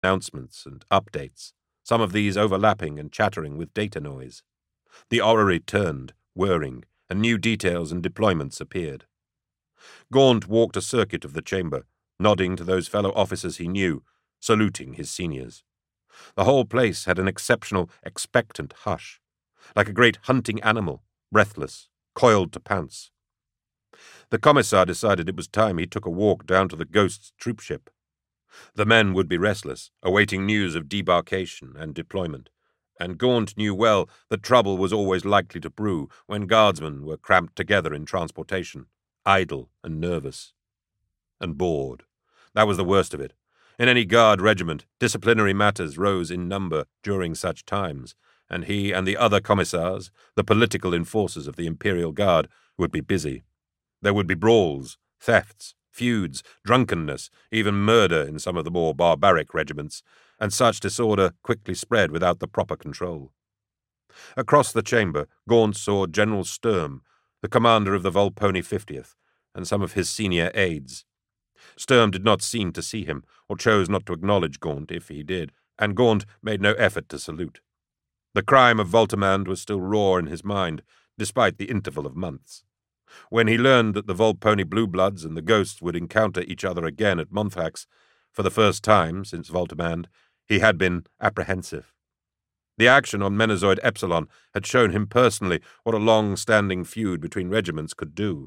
announcements and updates, some of these overlapping and chattering with data noise. The orrery turned, whirring, and new details and deployments appeared. Gaunt walked a circuit of the chamber, nodding to those fellow officers he knew, saluting his seniors. The whole place had an exceptional, expectant hush, like a great hunting animal, breathless, coiled to pounce. The commissar decided it was time he took a walk down to the Ghost's troopship. The men would be restless, awaiting news of debarkation and deployment, and Gaunt knew well that trouble was always likely to brew when guardsmen were cramped together in transportation, idle and nervous. And bored. That was the worst of it. In any guard regiment, disciplinary matters rose in number during such times, and he and the other commissars, the political enforcers of the Imperial Guard, would be busy. There would be brawls, thefts, feuds, drunkenness, even murder in some of the more barbaric regiments, and such disorder quickly spread without the proper control. Across the chamber, Gaunt saw General Sturm, the commander of the Volpone 50th, and some of his senior aides. Sturm did not seem to see him, or chose not to acknowledge Gaunt if he did, and Gaunt made no effort to salute. The crime of Voltimand was still raw in his mind, despite the interval of months. When he learned that the Volpone Bluebloods and the Ghosts would encounter each other again at Monthax, for the first time since Voltimand, he had been apprehensive. The action on Menazoid Epsilon had shown him personally what a long-standing feud between regiments could do.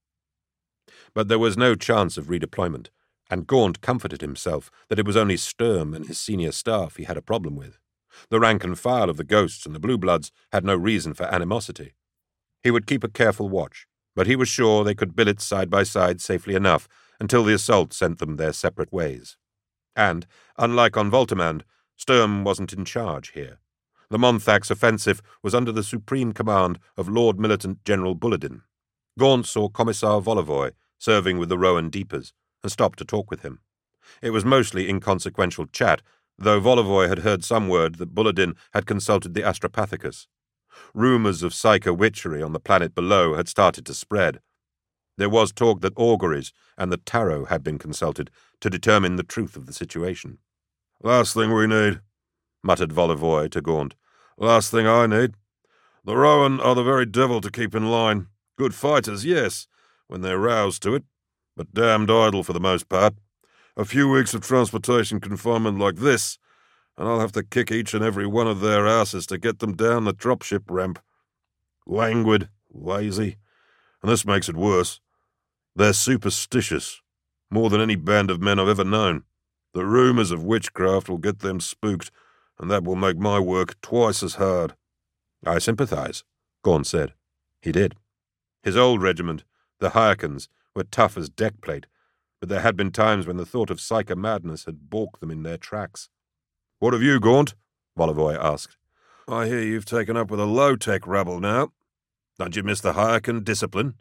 But there was no chance of redeployment, and Gaunt comforted himself that it was only Sturm and his senior staff he had a problem with. The rank and file of the Ghosts and the Bluebloods had no reason for animosity. He would keep a careful watch, but he was sure they could billet side by side safely enough until the assault sent them their separate ways. And, unlike on Voltimand, Sturm wasn't in charge here. The Monthax offensive was under the supreme command of Lord Militant General Bulledin. Gaunt saw Commissar Volovoy serving with the Rowan Deepers, and stopped to talk with him. It was mostly inconsequential chat, though Volovoy had heard some word that Bulledin had consulted the Astropathicus. Rumours of psycho witchery on the planet below had started to spread. There was talk that auguries and the tarot had been consulted to determine the truth of the situation. "Last thing we need," muttered Volovoy to Gaunt. "Last thing I need. The Rowan are the very devil to keep in line. Good fighters, yes, when they're roused to it, but damned idle for the most part. A few weeks of transportation confinement like this, and I'll have to kick each and every one of their asses to get them down the dropship ramp. Languid, lazy, and this makes it worse. They're superstitious, more than any band of men I've ever known. The rumours of witchcraft will get them spooked, and that will make my work twice as hard." "I sympathize," Gaunt said. He did. His old regiment, the Hyakins, were tough as deckplate, but there had been times when the thought of psycho madness had balked them in their tracks. "What have you, Gaunt?" Volovoy asked. "I hear you've taken up with a low-tech rabble now. Don't you miss the Hyakin discipline?"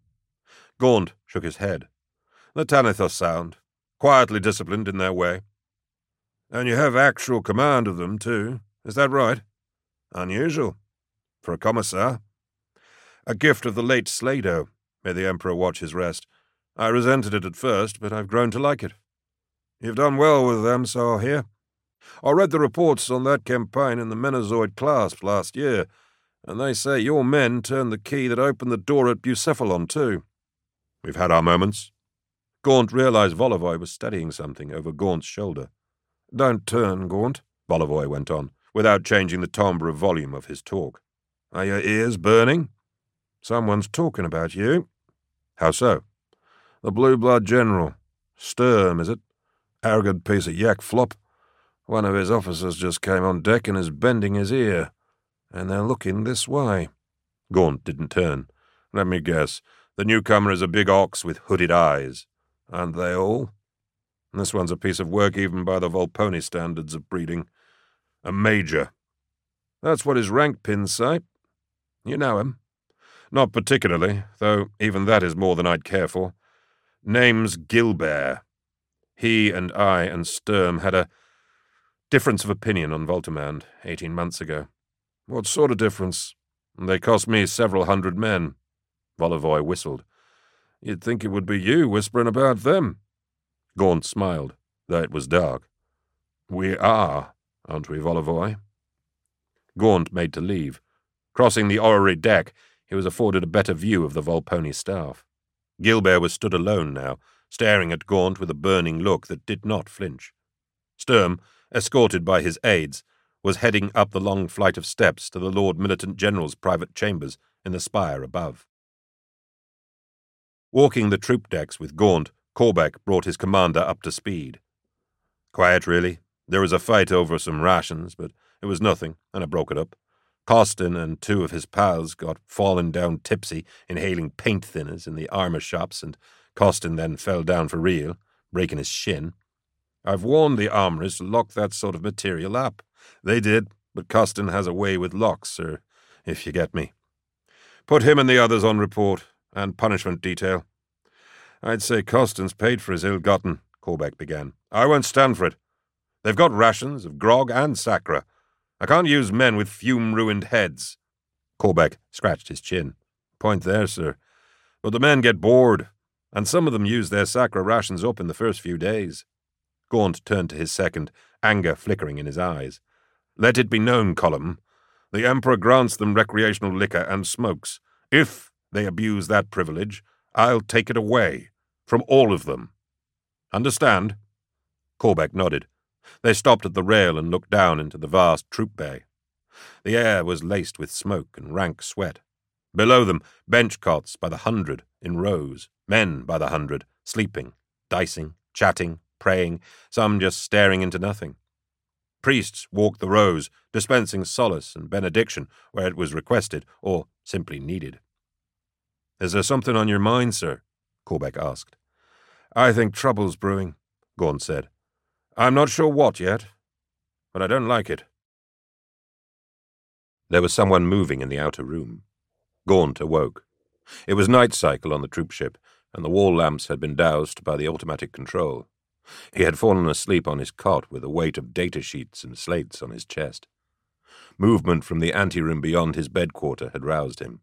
Gaunt shook his head. "The Tanithos sound, quietly disciplined in their way." "And you have actual command of them, too. Is that right? Unusual. For a commissar." "A gift of the late Slado. May the Emperor watch his rest. I resented it at first, but I've grown to like it." "You've done well with them, so I hear. I read the reports on that campaign in the Menazoid clasp last year, and they say your men turned the key that opened the door at Bucephalon, too." "We've had our moments." Gaunt realized Volovoy was studying something over Gaunt's shoulder. "Don't turn, Gaunt," Volovoy went on, without changing the timbre of volume of his talk. "Are your ears burning? Someone's talking about you." "How so?" "The Blue Blood General. Sturm, is it? Arrogant piece of yak flop. One of his officers just came on deck and is bending his ear. And they're looking this way." Gaunt didn't turn. "Let me guess. The newcomer is a big ox with hooded eyes." "Aren't they all?" "This one's a piece of work even by the Volpone standards of breeding. A major." "That's what his rank pins say. You know him?" "Not particularly, though even that is more than I'd care for. Name's Gilbert. He and I and Sturm had a difference of opinion on Voltimand 18 months ago." "What sort of difference?" "They cost me several hundred men." Volovoy whistled. "You'd think it would be you whispering about them." Gaunt smiled, though it was dark. We are, aren't we, Volovoy? Gaunt made to leave. Crossing the orrery deck, he was afforded a better view of the Volpone staff. Gilbert was stood alone now, staring at Gaunt with a burning look that did not flinch. Sturm, escorted by his aides, was heading up the long flight of steps to the Lord Militant General's private chambers in the spire above. Walking the troop decks with Gaunt, Corbeck brought his commander up to speed. "Quiet, really. There was a fight over some rations, but it was nothing, and I broke it up. Costin and two of his pals got fallen down tipsy, inhaling paint thinners in the armour shops, and Costin then fell down for real, breaking his shin. I've warned the armourers to lock that sort of material up. They did, but Costin has a way with locks, sir, if you get me. Put him and the others on report, and punishment detail." "I'd say Costin's paid for his ill-gotten," Corbeck began. "I won't stand for it. They've got rations of grog and sacre. I can't use men with fume-ruined heads." Corbeck scratched his chin. "Point there, sir. But the men get bored, and some of them use their sacre rations up in the first few days." Gaunt turned to his second, anger flickering in his eyes. "Let it be known, Column, the Emperor grants them recreational liquor and smokes. If they abuse that privilege, I'll take it away, from all of them. Understand?" Corbeck nodded. They stopped at the rail and looked down into the vast troop bay. The air was laced with smoke and rank sweat. Below them, bench cots by the 100 in rows, men by the 100, sleeping, dicing, chatting, praying, some just staring into nothing. Priests walked the rows, dispensing solace and benediction where it was requested or simply needed. "Is there something on your mind, sir?" Corbeck asked. "I think trouble's brewing," Gaunt said. "I'm not sure what yet, but I don't like it." There was someone moving in the outer room. Gaunt awoke. It was night cycle on the troop ship, and the wall lamps had been doused by the automatic control. He had fallen asleep on his cot with a weight of data sheets and slates on his chest. Movement from the anteroom beyond his bed quarter had roused him.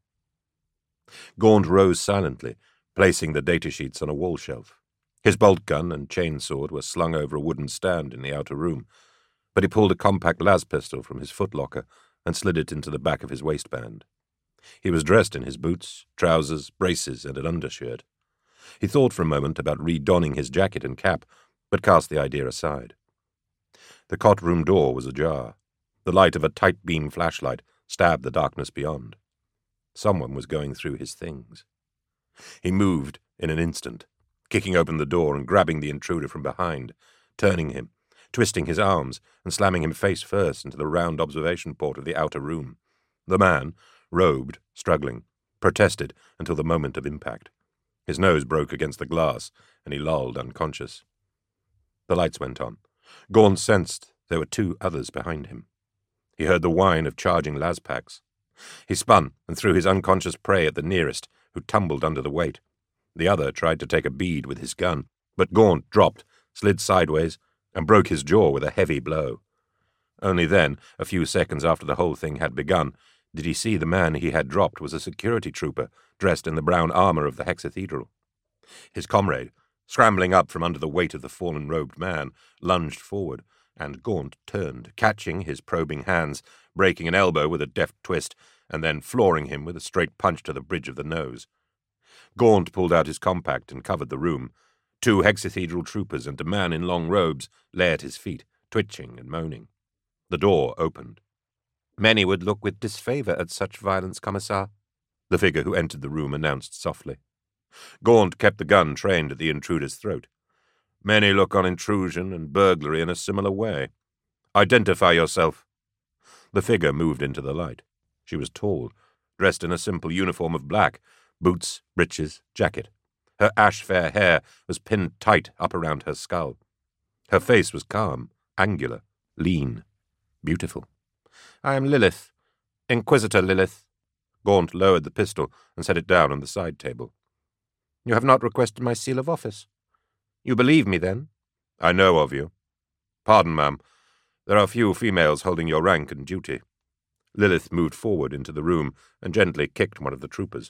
Gaunt rose silently, placing the data sheets on a wall shelf. His bolt gun and chainsword were slung over a wooden stand in the outer room, but he pulled a compact las pistol from his footlocker and slid it into the back of his waistband. He was dressed in his boots, trousers, braces, and an undershirt. He thought for a moment about redonning his jacket and cap, but cast the idea aside. The cot room door was ajar. The light of a tight-beam flashlight stabbed the darkness beyond. Someone was going through his things. He moved in an instant, kicking open the door and grabbing the intruder from behind, turning him, twisting his arms and slamming him face first into the round observation port of the outer room. The man, robed, struggling, protested until the moment of impact. His nose broke against the glass, and he lolled unconscious. The lights went on. Gaunt sensed there were two others behind him. He heard the whine of charging laspacks. He spun and threw his unconscious prey at the nearest, who tumbled under the weight. The other tried to take a bead with his gun, but Gaunt dropped, slid sideways, and broke his jaw with a heavy blow. Only then, a few seconds after the whole thing had begun, did he see the man he had dropped was a security trooper dressed in the brown armour of the hexathedral. His comrade, scrambling up from under the weight of the fallen robed man, lunged forward, and Gaunt turned, catching his probing hands, breaking an elbow with a deft twist, and then flooring him with a straight punch to the bridge of the nose. Gaunt pulled out his compact and covered the room. Two hexathedral troopers and a man in long robes lay at his feet, twitching and moaning. The door opened. "Many would look with disfavour at such violence, Commissar," the figure who entered the room announced softly. Gaunt kept the gun trained at the intruder's throat. "Many look on intrusion and burglary in a similar way. Identify yourself." The figure moved into the light. She was tall, dressed in a simple uniform of black, boots, breeches, jacket. Her ash-fair hair was pinned tight up around her skull. Her face was calm, angular, lean, beautiful. "I am Lilith, Inquisitor Lilith." Gaunt lowered the pistol and set it down on the side table. "You have not requested my seal of office. You believe me, then?" "I know of you. Pardon, ma'am. There are few females holding your rank and duty." Lilith moved forward into the room and gently kicked one of the troopers.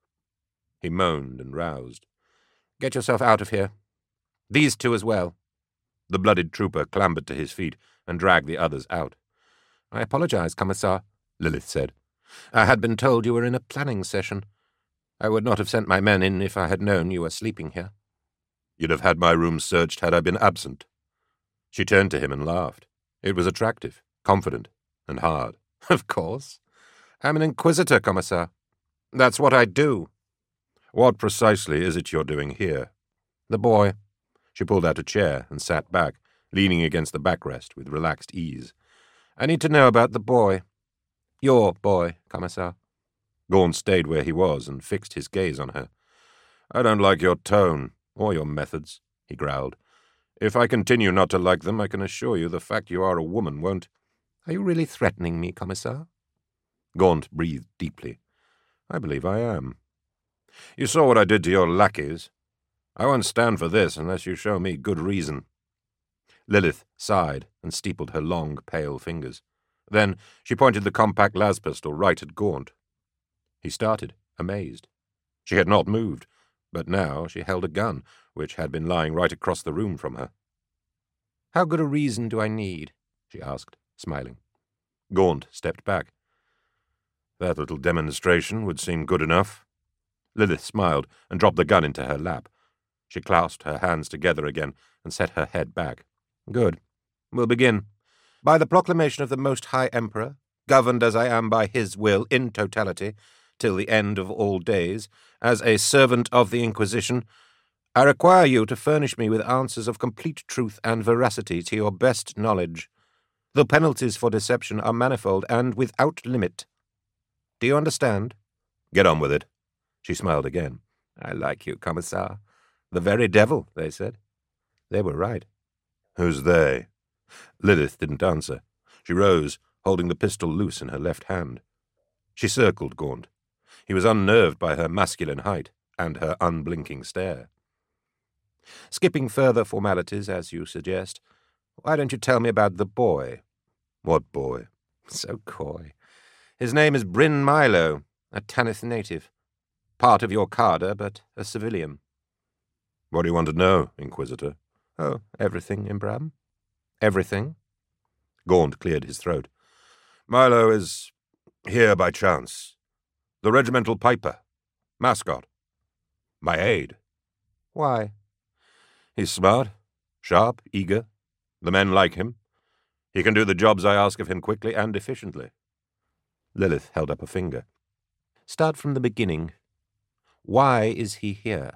He moaned and roused. "Get yourself out of here. These two as well." The bloodied trooper clambered to his feet and dragged the others out. "I apologize, Commissar," Lilith said. "I had been told you were in a planning session. I would not have sent my men in if I had known you were sleeping here." "You'd have had my room searched had I been absent." She turned to him and laughed. It was attractive, confident, and hard. "Of course. I'm an inquisitor, Commissar. That's what I do." "What precisely is it you're doing here?" "The boy." She pulled out a chair and sat back, leaning against the backrest with relaxed ease. "I need to know about the boy. Your boy, Commissar." Gaunt stayed where he was and fixed his gaze on her. "I don't like your tone, or your methods," he growled. "If I continue not to like them, I can assure you the fact you are a woman won't—" "Are you really threatening me, Commissar?" Gaunt breathed deeply. "I believe I am. You saw what I did to your lackeys. I won't stand for this unless you show me good reason." Lilith sighed and steepled her long, pale fingers. Then she pointed the compact las pistol right at Gaunt. He started, amazed. She had not moved, but now she held a gun, which had been lying right across the room from her. "How good a reason do I need?" she asked, smiling. Gaunt stepped back. "That little demonstration would seem good enough." Lilith smiled and dropped the gun into her lap. She clasped her hands together again and set her head back. "Good. We'll begin. By the proclamation of the Most High Emperor, governed as I am by his will in totality, till the end of all days, as a servant of the Inquisition, I require you to furnish me with answers of complete truth and veracity to your best knowledge. The penalties for deception are manifold and without limit. Do you understand?" "Get on with it." She smiled again. "I like you, Commissar. The very devil, they said. They were right." "Who's they?" Lilith didn't answer. She rose, holding the pistol loose in her left hand. She circled Gaunt. He was unnerved by her masculine height and her unblinking stare. "Skipping further formalities, as you suggest, why don't you tell me about the boy?" "What boy?" "So coy. His name is Bryn Milo, a Tanith native. Part of your cadre, but a civilian." "What do you want to know, Inquisitor?" "Oh, everything, Imbram. Everything." Gaunt cleared his throat. "Milo is here by chance. The regimental piper. Mascot. My aide." "Why?" "He's smart, sharp, eager. The men like him. He can do the jobs I ask of him quickly and efficiently." Lilith held up a finger. "Start from the beginning. Why is he here?"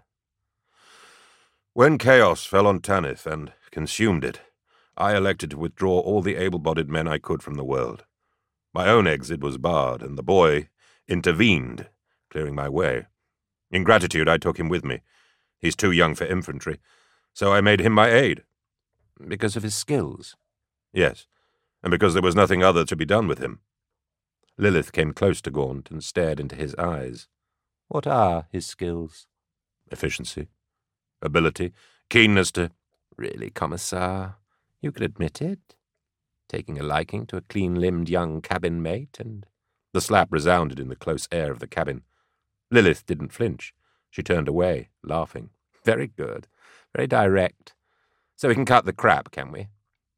"When chaos fell on Tanith and consumed it, I elected to withdraw all the able-bodied men I could from the world. My own exit was barred, and the boy intervened, clearing my way. In gratitude, I took him with me. He's too young for infantry, so I made him my aide." "Because of his skills?" "Yes, and because there was nothing other to be done with him." Lilith came close to Gaunt and stared into his eyes. "What are his skills?" "Efficiency, ability, keenness to—" "Really, Commissar, you could admit it? Taking a liking to a clean-limbed young cabin mate, and—" The slap resounded in the close air of the cabin. Lilith didn't flinch. She turned away, laughing. "Very good. Very direct. So we can cut the crap, can we?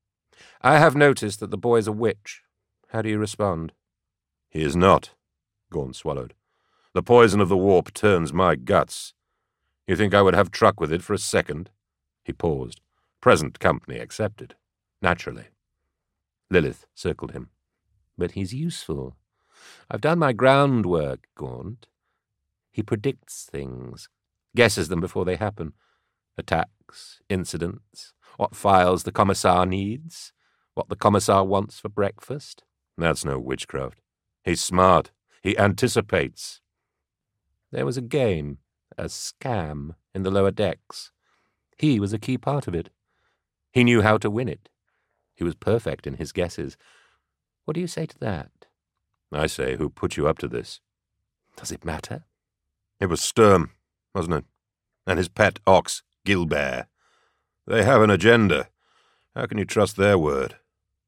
I have noticed that the boy's a witch. How do you respond?" "He is not," Gaunt swallowed. "The poison of the warp turns my guts. You think I would have truck with it for a second?" He paused. Present company accepted. Naturally. Lilith circled him. "But he's useful. I've done my groundwork, Gaunt. He predicts things, guesses them before they happen. Attacks, incidents, what files the Commissar needs, what the Commissar wants for breakfast." "That's no witchcraft. He's smart. He anticipates." "There was a game, a scam, in the lower decks. He was a key part of it. He knew how to win it. He was perfect in his guesses. What do you say to that?" "I say, who put you up to this?" "Does it matter?" "It was Sturm, wasn't it? And his pet ox, Gilbert. They have an agenda. How can you trust their word?"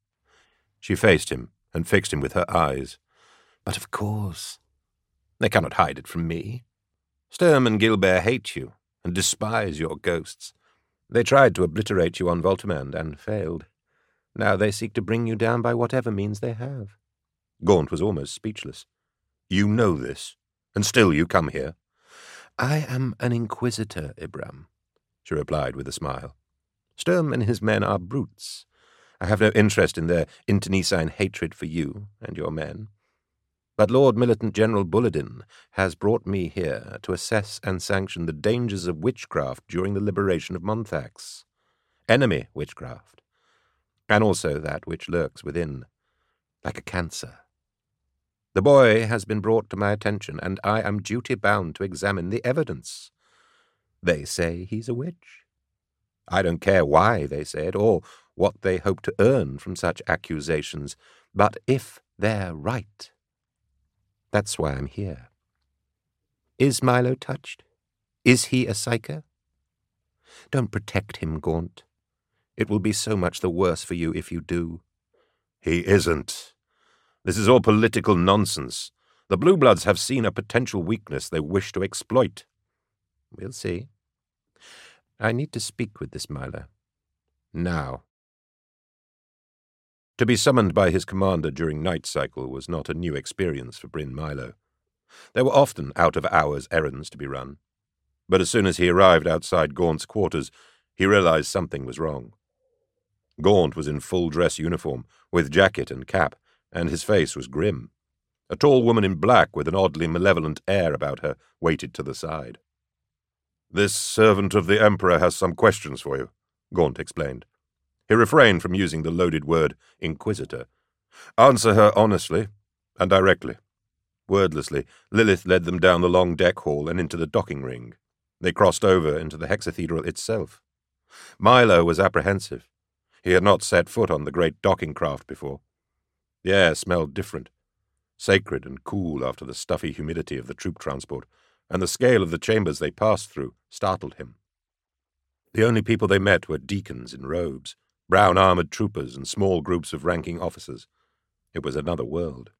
She faced him and fixed him with her eyes. "But of course. They cannot hide it from me. Sturm and Gilbert hate you and despise your ghosts. They tried to obliterate you on Voltimand and failed. Now they seek to bring you down by whatever means they have." Gaunt was almost speechless. "You know this, and still you come here?" "I am an inquisitor, Ibram," she replied with a smile. "Sturm and his men are brutes. I have no interest in their internecine hatred for you and your men. But Lord Militant General Bulledin has brought me here to assess and sanction the dangers of witchcraft during the liberation of Monthax. Enemy witchcraft, and also that which lurks within, like a cancer. The boy has been brought to my attention, and I am duty-bound to examine the evidence. They say he's a witch. I don't care why they say it, or what they hope to earn from such accusations, but if they're right, that's why I'm here. Is Milo touched? Is he a psyker? Don't protect him, Gaunt. It will be so much the worse for you if you do." "He isn't. This is all political nonsense. The Blue Bloods have seen a potential weakness they wish to exploit." "We'll see. I need to speak with this Milo. Now." To be summoned by his commander during night cycle was not a new experience for Bryn Milo. There were often out-of-hours errands to be run. But as soon as he arrived outside Gaunt's quarters, he realized something was wrong. Gaunt was in full-dress uniform, with jacket and cap, and his face was grim. A tall woman in black with an oddly malevolent air about her waited to the side. "This servant of the Emperor has some questions for you," Gaunt explained. He refrained from using the loaded word inquisitor. "Answer her honestly and directly." Wordlessly, Lilith led them down the long deck hall and into the docking ring. They crossed over into the hexathedral itself. Milo was apprehensive. He had not set foot on the great docking craft before. The air smelled different, sacred and cool after the stuffy humidity of the troop transport, and the scale of the chambers they passed through startled him. The only people they met were deacons in robes, brown armored troopers, and small groups of ranking officers. It was another world.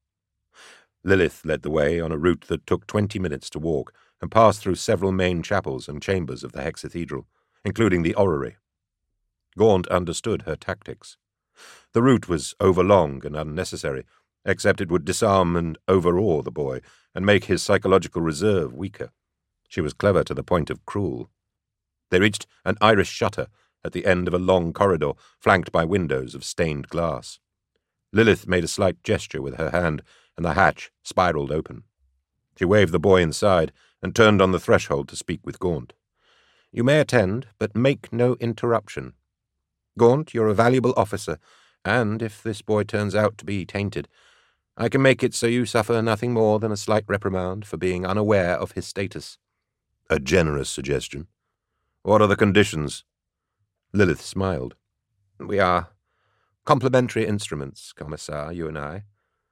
Lilith led the way on a route that took 20 minutes to walk and passed through several main chapels and chambers of the hexathedral, including the orrery. Gaunt understood her tactics. The route was overlong and unnecessary, except it would disarm and overawe the boy and make his psychological reserve weaker. She was clever to the point of cruel. They reached an Irish shutter at the end of a long corridor flanked by windows of stained glass. Lilith made a slight gesture with her hand, and the hatch spiraled open. She waved the boy inside and turned on the threshold to speak with Gaunt. "You may attend, but make no interruption. Gaunt, you're a valuable officer, and if this boy turns out to be tainted, I can make it so you suffer nothing more than a slight reprimand for being unaware of his status." A generous suggestion. "What are the conditions?" Lilith smiled. "We are complementary instruments, Commissar, you and I.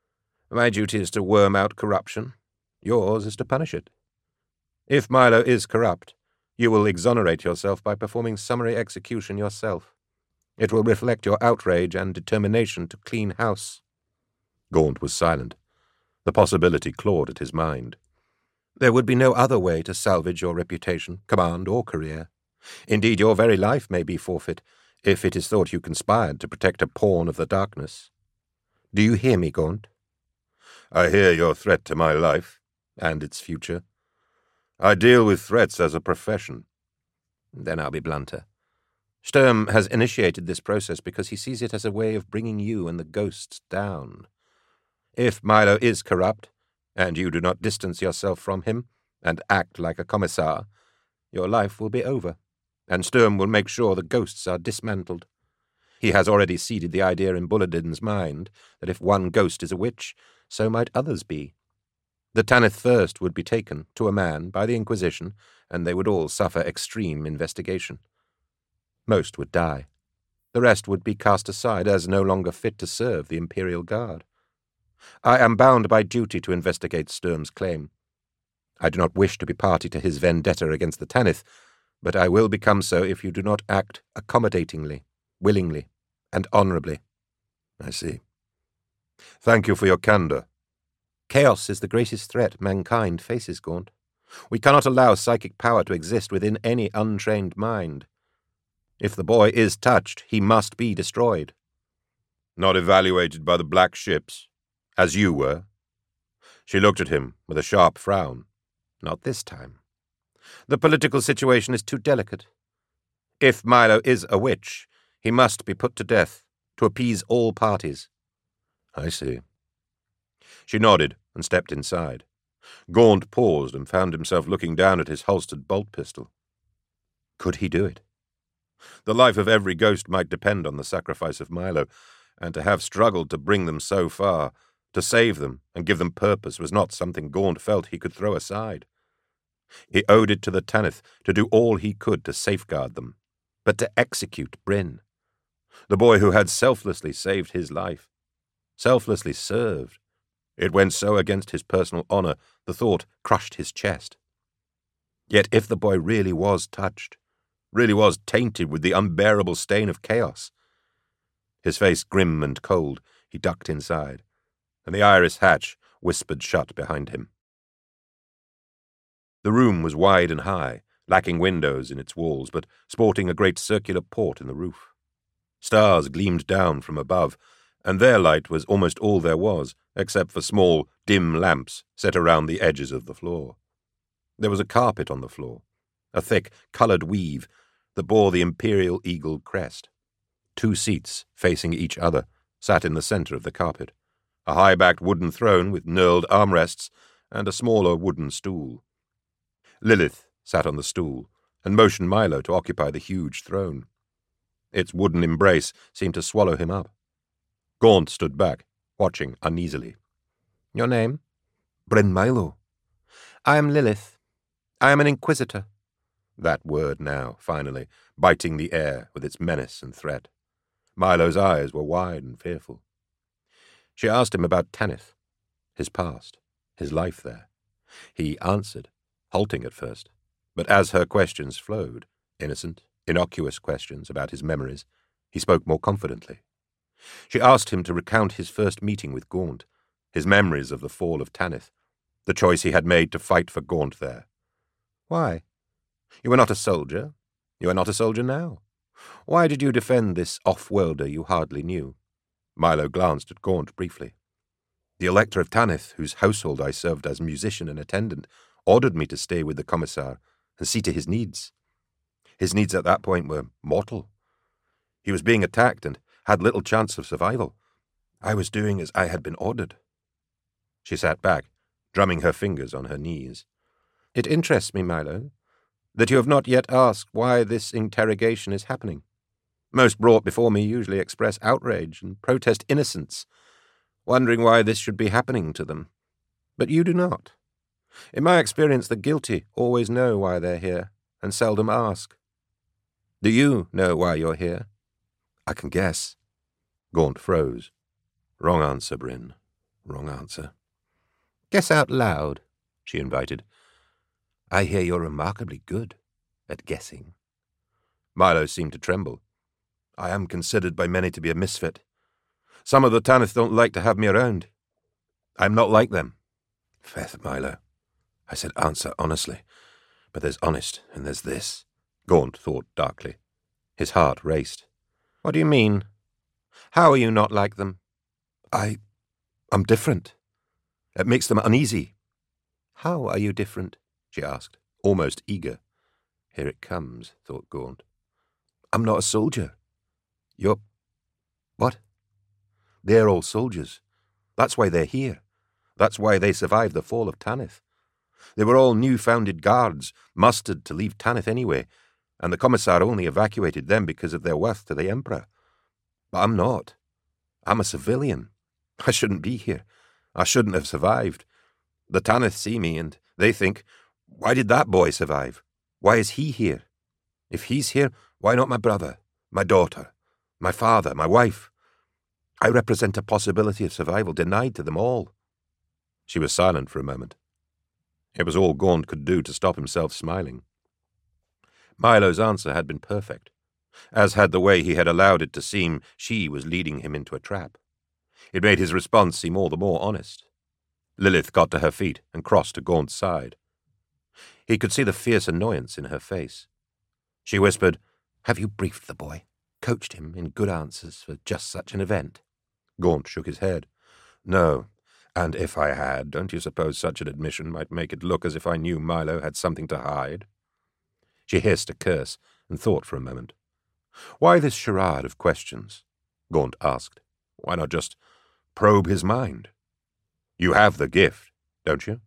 My duty is to worm out corruption. Yours is to punish it. If Milo is corrupt, you will exonerate yourself by performing summary execution yourself. It will reflect your outrage and determination to clean house." Gaunt was silent. The possibility clawed at his mind. There would be no other way to salvage your reputation, command, or career. Indeed, your very life may be forfeit if it is thought you conspired to protect a pawn of the darkness. Do you hear me, Gaunt? "I hear your threat to my life and its future. I deal with threats as a profession." "Then I'll be blunter. Sturm has initiated this process because he sees it as a way of bringing you and the ghosts down. If Milo is corrupt, and you do not distance yourself from him and act like a commissar, your life will be over, and Sturm will make sure the ghosts are dismantled. He has already seeded the idea in Bulledin's mind that if one ghost is a witch, so might others be. The Tanith first would be taken, to a man, by the Inquisition, and they would all suffer extreme investigation. Most would die. The rest would be cast aside as no longer fit to serve the Imperial Guard. I am bound by duty to investigate Sturm's claim. I do not wish to be party to his vendetta against the Tanith, but I will become so if you do not act accommodatingly, willingly, and honorably." "I see. Thank you for your candor." "Chaos is the greatest threat mankind faces, Gaunt. We cannot allow psychic power to exist within any untrained mind. If the boy is touched, he must be destroyed. Not evaluated by the black ships, as you were. She looked at him with a sharp frown. Not this time. The political situation is too delicate. If Milo is a witch, he must be put to death, to appease all parties. I see. She nodded and stepped inside. Gaunt paused and found himself looking down at his holstered bolt pistol. Could he do it? The life of every ghost might depend on the sacrifice of Milo, and to have struggled to bring them so far, to save them and give them purpose, was not something Gaunt felt he could throw aside. He owed it to the Tanith to do all he could to safeguard them, but to execute Bryn, the boy who had selflessly saved his life, selflessly served. It went so against his personal honor, the thought crushed his chest. Yet if the boy really was touched, really was tainted with the unbearable stain of chaos. His face grim and cold, he ducked inside, and the iris hatch whispered shut behind him. The room was wide and high, lacking windows in its walls, but sporting a great circular port in the roof. Stars gleamed down from above, and their light was almost all there was, except for small, dim lamps set around the edges of the floor. There was a carpet on the floor, a thick, coloured weave that bore the imperial eagle crest. 2 seats, facing each other, sat in the centre of the carpet, a high-backed wooden throne with knurled armrests and a smaller wooden stool. Lilith sat on the stool and motioned Milo to occupy the huge throne. Its wooden embrace seemed to swallow him up. Gaunt stood back, watching uneasily. Your name? Bryn Milo. I am Lilith. I am an inquisitor. That word now, finally, biting the air with its menace and threat. Milo's eyes were wide and fearful. She asked him about Tanith, his past, his life there. He answered, halting at first, but as her questions flowed, innocent, innocuous questions about his memories, he spoke more confidently. She asked him to recount his first meeting with Gaunt, his memories of the fall of Tanith, the choice he had made to fight for Gaunt there. Why? You were not a soldier. You are not a soldier now. Why did you defend this off-worlder you hardly knew? Milo glanced at Gaunt briefly. The Elector of Tanith, whose household I served as musician and attendant, ordered me to stay with the Commissar and see to his needs. His needs at that point were mortal. He was being attacked and had little chance of survival. I was doing as I had been ordered. She sat back, drumming her fingers on her knees. It interests me, Milo, that you have not yet asked why this interrogation is happening. Most brought before me usually express outrage and protest innocence, wondering why this should be happening to them. But you do not. In my experience, the guilty always know why they're here, and seldom ask. Do you know why you're here? I can guess. Gaunt froze. Wrong answer, Bryn. Wrong answer. Guess out loud, she invited. I hear you're remarkably good at guessing. Milo seemed to tremble. I am considered by many to be a misfit. Some of the Tanith don't like to have me around. I'm not like them. Faith, Milo. I said answer honestly. But there's honest and there's this. Gaunt thought darkly. His heart raced. What do you mean? How are you not like them? I'm different. It makes them uneasy. How are you different? She asked, almost eager. Here it comes, thought Gaunt. I'm not a soldier. You're... What? They're all soldiers. That's why they're here. That's why they survived the fall of Tanith. They were all new-founded guards, mustered to leave Tanith anyway, and the Commissar only evacuated them because of their worth to the Emperor. But I'm not. I'm a civilian. I shouldn't be here. I shouldn't have survived. The Tanith see me and they think, why did that boy survive? Why is he here? If he's here, why not my brother, my daughter, my father, my wife? I represent a possibility of survival denied to them all. She was silent for a moment. It was all Gaunt could do to stop himself smiling. Milo's answer had been perfect, as had the way he had allowed it to seem she was leading him into a trap. It made his response seem all the more honest. Lilith got to her feet and crossed to Gaunt's side. He could see the fierce annoyance in her face. She whispered, Have you briefed the boy? Coached him in good answers for just such an event? Gaunt shook his head. No, and if I had, don't you suppose such an admission might make it look as if I knew Milo had something to hide? She hissed a curse and thought for a moment. Why this charade of questions? Gaunt asked. Why not just probe his mind? You have the gift, don't you?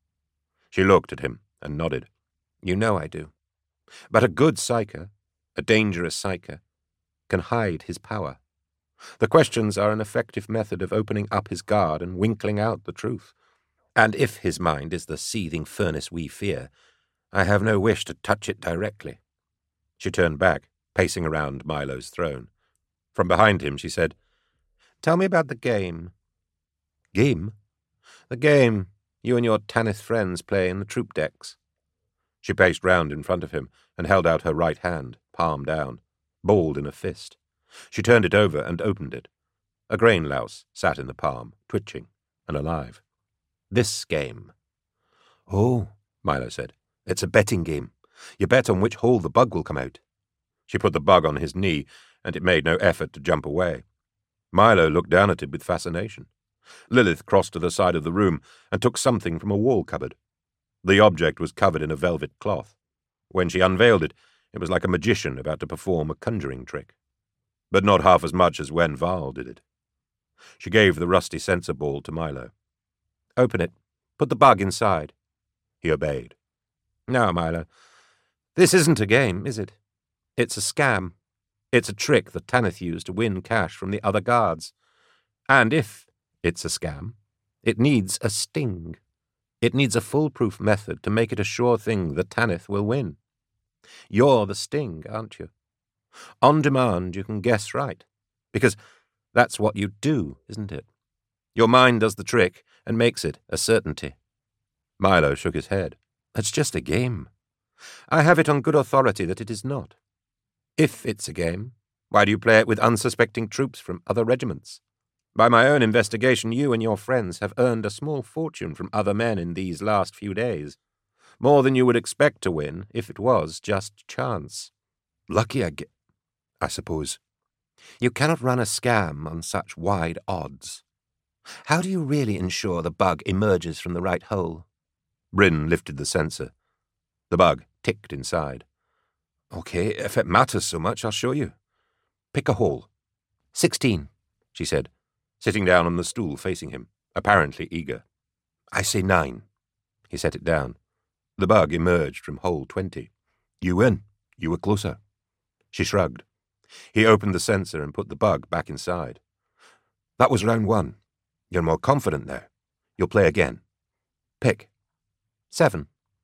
She looked at him and nodded. You know I do. But a good psyker, a dangerous psyker, can hide his power. The questions are an effective method of opening up his guard and winkling out the truth. And if his mind is the seething furnace we fear, I have no wish to touch it directly. She turned back, pacing around Milo's throne. From behind him she said, Tell me about the game. Game? The game you and your Tanith friends play in the troop decks. She paced round in front of him and held out her right hand, palm down, balled in a fist. She turned it over and opened it. A grain louse sat in the palm, twitching and alive. This game. Oh, Milo said. It's a betting game. You bet on which hole the bug will come out. She put the bug on his knee, and it made no effort to jump away. Milo looked down at it with fascination. Lilith crossed to the side of the room and took something from a wall cupboard. The object was covered in a velvet cloth. When she unveiled it, it was like a magician about to perform a conjuring trick. But not half as much as when Val did it. She gave the rusty sensor ball to Milo. Open it. Put the bug inside. He obeyed. Now, Milo, this isn't a game, is it? It's a scam. It's a trick that Tanith used to win cash from the other guards. And if it's a scam, it needs a sting. It needs a foolproof method to make it a sure thing that Tanith will win. You're the sting, aren't you? On demand, you can guess right. Because that's what you do, isn't it? Your mind does the trick and makes it a certainty. Milo shook his head. It's just a game. I have it on good authority that it is not. If it's a game, why do you play it with unsuspecting troops from other regiments? By my own investigation, you and your friends have earned a small fortune from other men in these last few days. More than you would expect to win if it was just chance. Lucky I suppose. You cannot run a scam on such wide odds. How do you really ensure the bug emerges from the right hole? Bryn lifted the sensor. The bug ticked inside. Okay, if it matters so much, I'll show you. Pick a hole. 16, she said, sitting down on the stool facing him, apparently eager. I say 9. He set it down. The bug emerged from hole 20. You win. You were closer. She shrugged. He opened the sensor and put the bug back inside. That was round 1. You're more confident now. You'll play again. Pick. 7.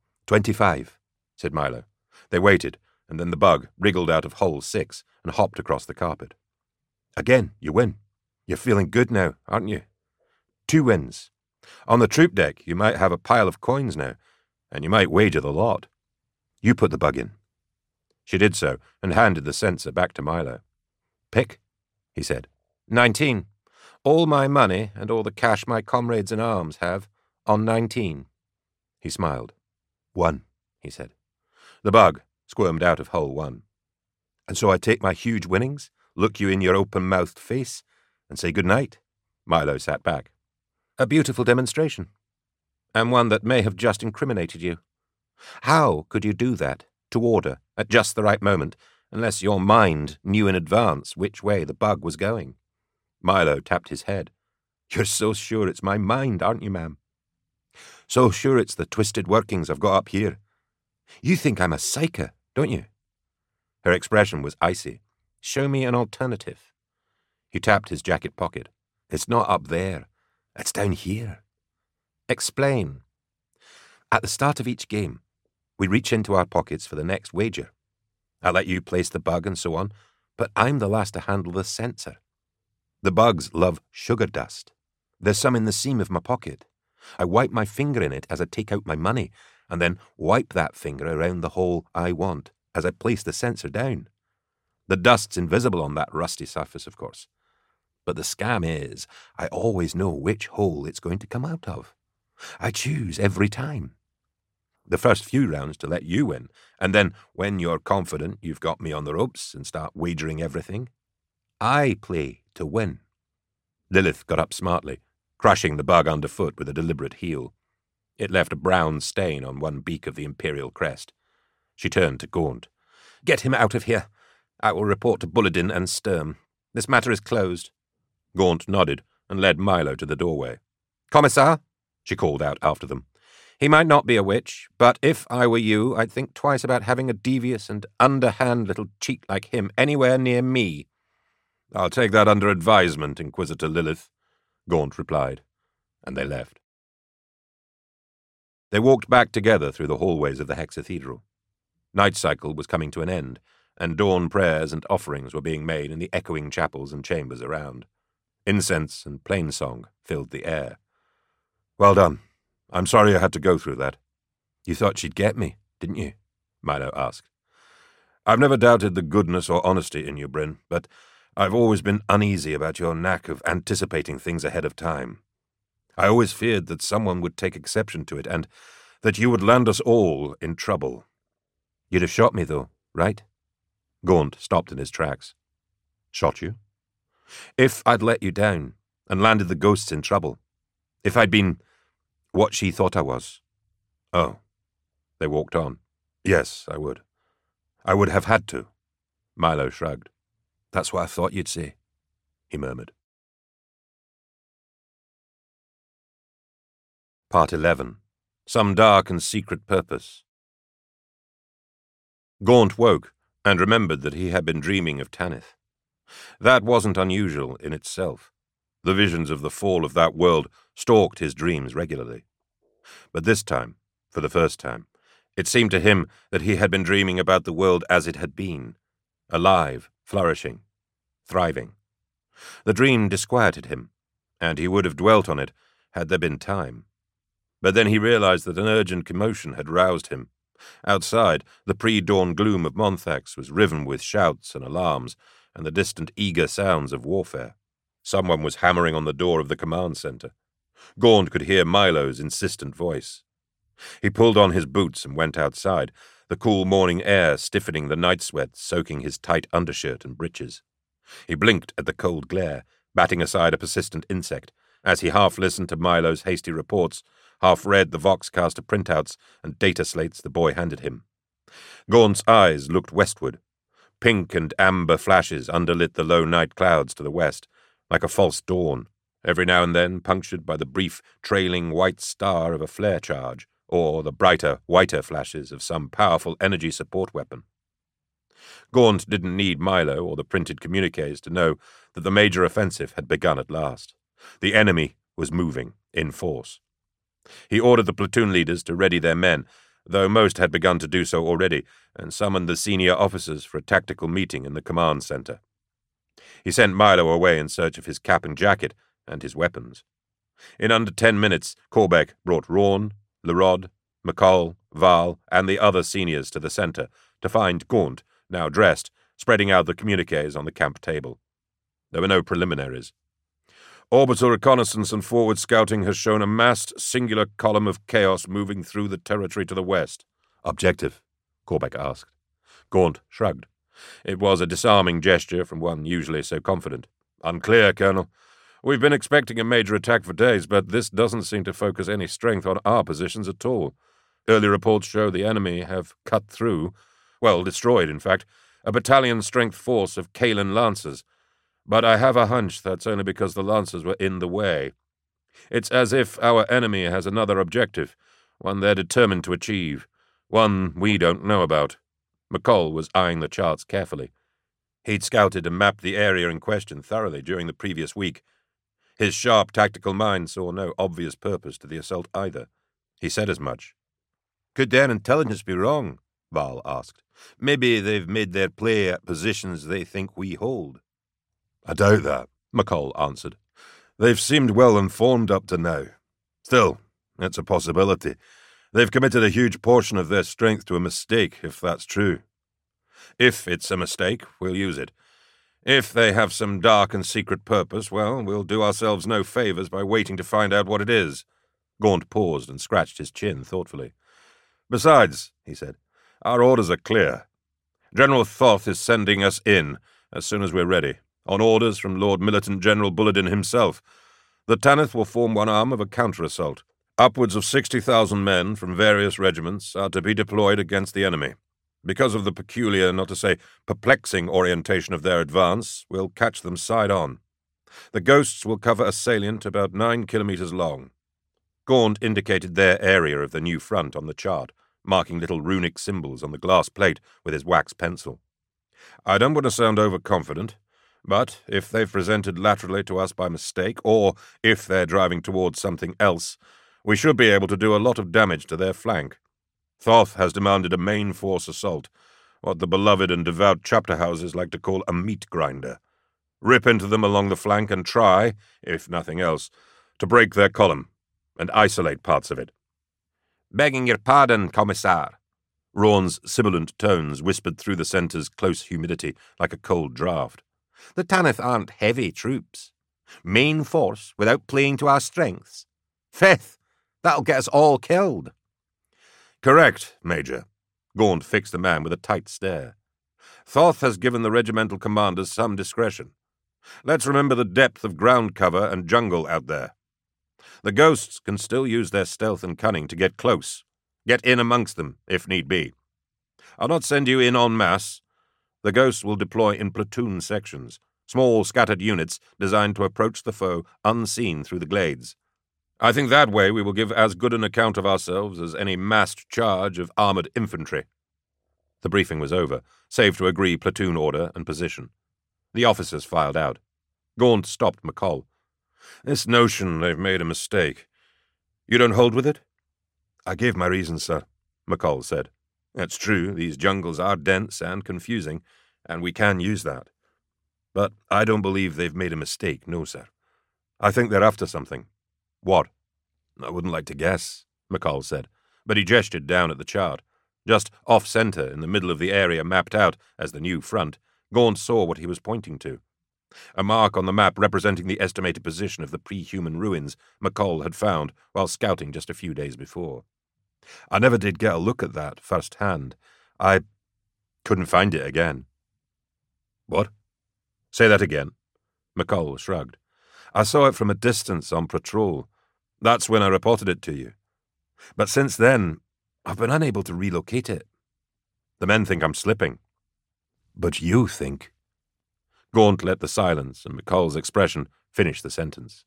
25, said Milo. They waited, and then the bug wriggled out of hole 6 and hopped across the carpet. Again, you win. You're feeling good now, aren't you? 2 wins. On the troop deck, you might have a pile of coins now, and you might wager the lot. You put the bug in. She did so, and handed the sensor back to Milo. Pick, he said. 19. All my money and all the cash my comrades in arms have on 19. He smiled. 1, he said. The bug squirmed out of hole 1. And so I take my huge winnings, look you in your open-mouthed face, and say good night. Milo sat back. A beautiful demonstration, and one that may have just incriminated you. How could you do that, to order, at just the right moment, unless your mind knew in advance which way the bug was going? Milo tapped his head. You're so sure it's my mind, aren't you, ma'am? So sure it's the twisted workings I've got up here. You think I'm a psyker, don't you? Her expression was icy. Show me an alternative. He tapped his jacket pocket. It's not up there. It's down here. Explain. At the start of each game, we reach into our pockets for the next wager. I'll let you place the bug and so on, but I'm the last to handle the sensor. The bugs love sugar dust. There's some in the seam of my pocket. I wipe my finger in it as I take out my money, and then wipe that finger around the hole I want as I place the sensor down. The dust's invisible on that rusty surface, of course. But the scam is, I always know which hole it's going to come out of. I choose every time. The first few rounds to let you win, and then, when you're confident you've got me on the ropes and start wagering everything, I play to win." Lilith got up smartly, crushing the bug underfoot with a deliberate heel. It left a brown stain on one beak of the imperial crest. She turned to Gaunt. "Get him out of here. I will report to Bulledin and Sturm. This matter is closed." Gaunt nodded and led Milo to the doorway. "Commissar," she called out after them. "He might not be a witch, but if I were you, I'd think twice about having a devious and underhand little cheat like him anywhere near me." "I'll take that under advisement, Inquisitor Lilith," Gaunt replied, and they left. They walked back together through the hallways of the Hexathedral. Night cycle was coming to an end, and dawn prayers and offerings were being made in the echoing chapels and chambers around. Incense and plainsong filled the air. "Well done. I'm sorry I had to go through that." "You thought she'd get me, didn't you?" Milo asked. "I've never doubted the goodness or honesty in you, Bryn, but I've always been uneasy about your knack of anticipating things ahead of time. I always feared that someone would take exception to it, and that you would land us all in trouble." "You'd have shot me, though, right?" Gaunt stopped in his tracks. "Shot you?" "If I'd let you down and landed the ghosts in trouble. If I'd been what she thought I was." "Oh." They walked on. "Yes, I would. I would have had to." Milo shrugged. "That's what I thought you'd say," he murmured. Part 11. Some Dark and Secret Purpose. Gaunt woke and remembered that he had been dreaming of Tanith. That wasn't unusual in itself. The visions of the fall of that world stalked his dreams regularly. But this time, for the first time, it seemed to him that he had been dreaming about the world as it had been, alive, flourishing, thriving. The dream disquieted him, and he would have dwelt on it had there been time. But then he realized that an urgent commotion had roused him. Outside, the pre-dawn gloom of Monthax was riven with shouts and alarms and the distant eager sounds of warfare. Someone was hammering on the door of the command center. Gaunt could hear Milo's insistent voice. He pulled on his boots and went outside, the cool morning air stiffening the night sweat soaking his tight undershirt and breeches. He blinked at the cold glare, batting aside a persistent insect, as he half listened to Milo's hasty reports, half read the Voxcaster printouts and data slates the boy handed him. Gaunt's eyes looked westward. Pink and amber flashes underlit the low night clouds to the west, like a false dawn, every now and then punctured by the brief, trailing white star of a flare charge, or the brighter, whiter flashes of some powerful energy support weapon. Gaunt didn't need Milo or the printed communiques to know that the major offensive had begun at last. The enemy was moving, in force. He ordered the platoon leaders to ready their men, though most had begun to do so already, and summoned the senior officers for a tactical meeting in the command center. He sent Milo away in search of his cap and jacket and his weapons. In under 10 minutes, Corbeck brought Rawn, Lerod, McCall, Val, and the other seniors to the center to find Gaunt, now dressed, spreading out the communiques on the camp table. There were no preliminaries. "Orbital reconnaissance and forward scouting has shown a massed, singular column of chaos moving through the territory to the west." "Objective?" Corbeck asked. Gaunt shrugged. It was a disarming gesture from one usually so confident. "Unclear, Colonel. We've been expecting a major attack for days, but this doesn't seem to focus any strength on our positions at all. Early reports show the enemy have cut through, destroyed, in fact, a battalion-strength force of Kaelan Lancers. But I have a hunch that's only because the Lancers were in the way. It's as if our enemy has another objective, one they're determined to achieve, one we don't know about." McCall was eyeing the charts carefully. He'd scouted and mapped the area in question thoroughly during the previous week. His sharp tactical mind saw no obvious purpose to the assault either. He said as much. "Could their intelligence be wrong?" Val asked. "Maybe they've made their play at positions they think we hold." "I doubt that," McCall answered. "They've seemed well informed up to now. Still, it's a possibility. They've committed a huge portion of their strength to a mistake, if that's true." "If it's a mistake, we'll use it. If they have some dark and secret purpose, we'll do ourselves no favors by waiting to find out what it is." Gaunt paused and scratched his chin thoughtfully. Besides, he said, our orders are clear. General Thoth is sending us in as soon as we're ready, on orders from Lord Militant General Bulledin himself. The Tanith will form one arm of a counter-assault. Upwards of 60,000 men from various regiments are to be deployed against the enemy. Because of the peculiar, not to say perplexing, orientation of their advance, we'll catch them side on. The Ghosts will cover a salient about 9 kilometers long. Gaunt indicated their area of the new front on the chart, marking little runic symbols on the glass plate with his wax pencil. I don't want to sound overconfident, but if they've presented laterally to us by mistake, or if they're driving towards something else, we should be able to do a lot of damage to their flank. Thoth has demanded a main force assault, what the beloved and devout chapter houses like to call a meat grinder. Rip into them along the flank and try, if nothing else, to break their column and isolate parts of it. Begging your pardon, Commissar. Rawn's sibilant tones whispered through the centre's close humidity like a cold draught. The Tanith aren't heavy troops. Main force without playing to our strengths. Faith, that'll get us all killed. Correct, Major. Gaunt fixed the man with a tight stare. Thoth has given the regimental commanders some discretion. Let's remember the depth of ground cover and jungle out there. The Ghosts can still use their stealth and cunning to get close. Get in amongst them, if need be. I'll not send you in en masse. The Ghosts will deploy in platoon sections, small scattered units designed to approach the foe unseen through the glades. I think that way we will give as good an account of ourselves as any massed charge of armoured infantry. The briefing was over, save to agree platoon order and position. The officers filed out. Gaunt stopped McCall. This notion they've made a mistake. You don't hold with it? I gave my reasons, sir, McCall said. It's true, these jungles are dense and confusing, and we can use that. But I don't believe they've made a mistake, no, sir. I think they're after something. What? I wouldn't like to guess, McCall said, but he gestured down at the chart. Just off-centre, in the middle of the area mapped out as the new front, Gaunt saw what he was pointing to. A mark on the map representing the estimated position of the pre-human ruins McCall had found while scouting just a few days before. I never did get a look at that first-hand. I couldn't find it again. What? Say that again. McCall shrugged. I saw it from a distance on patrol. That's when I reported it to you. But since then, I've been unable to relocate it. The men think I'm slipping. But you think... Gaunt let the silence and McCall's expression finish the sentence.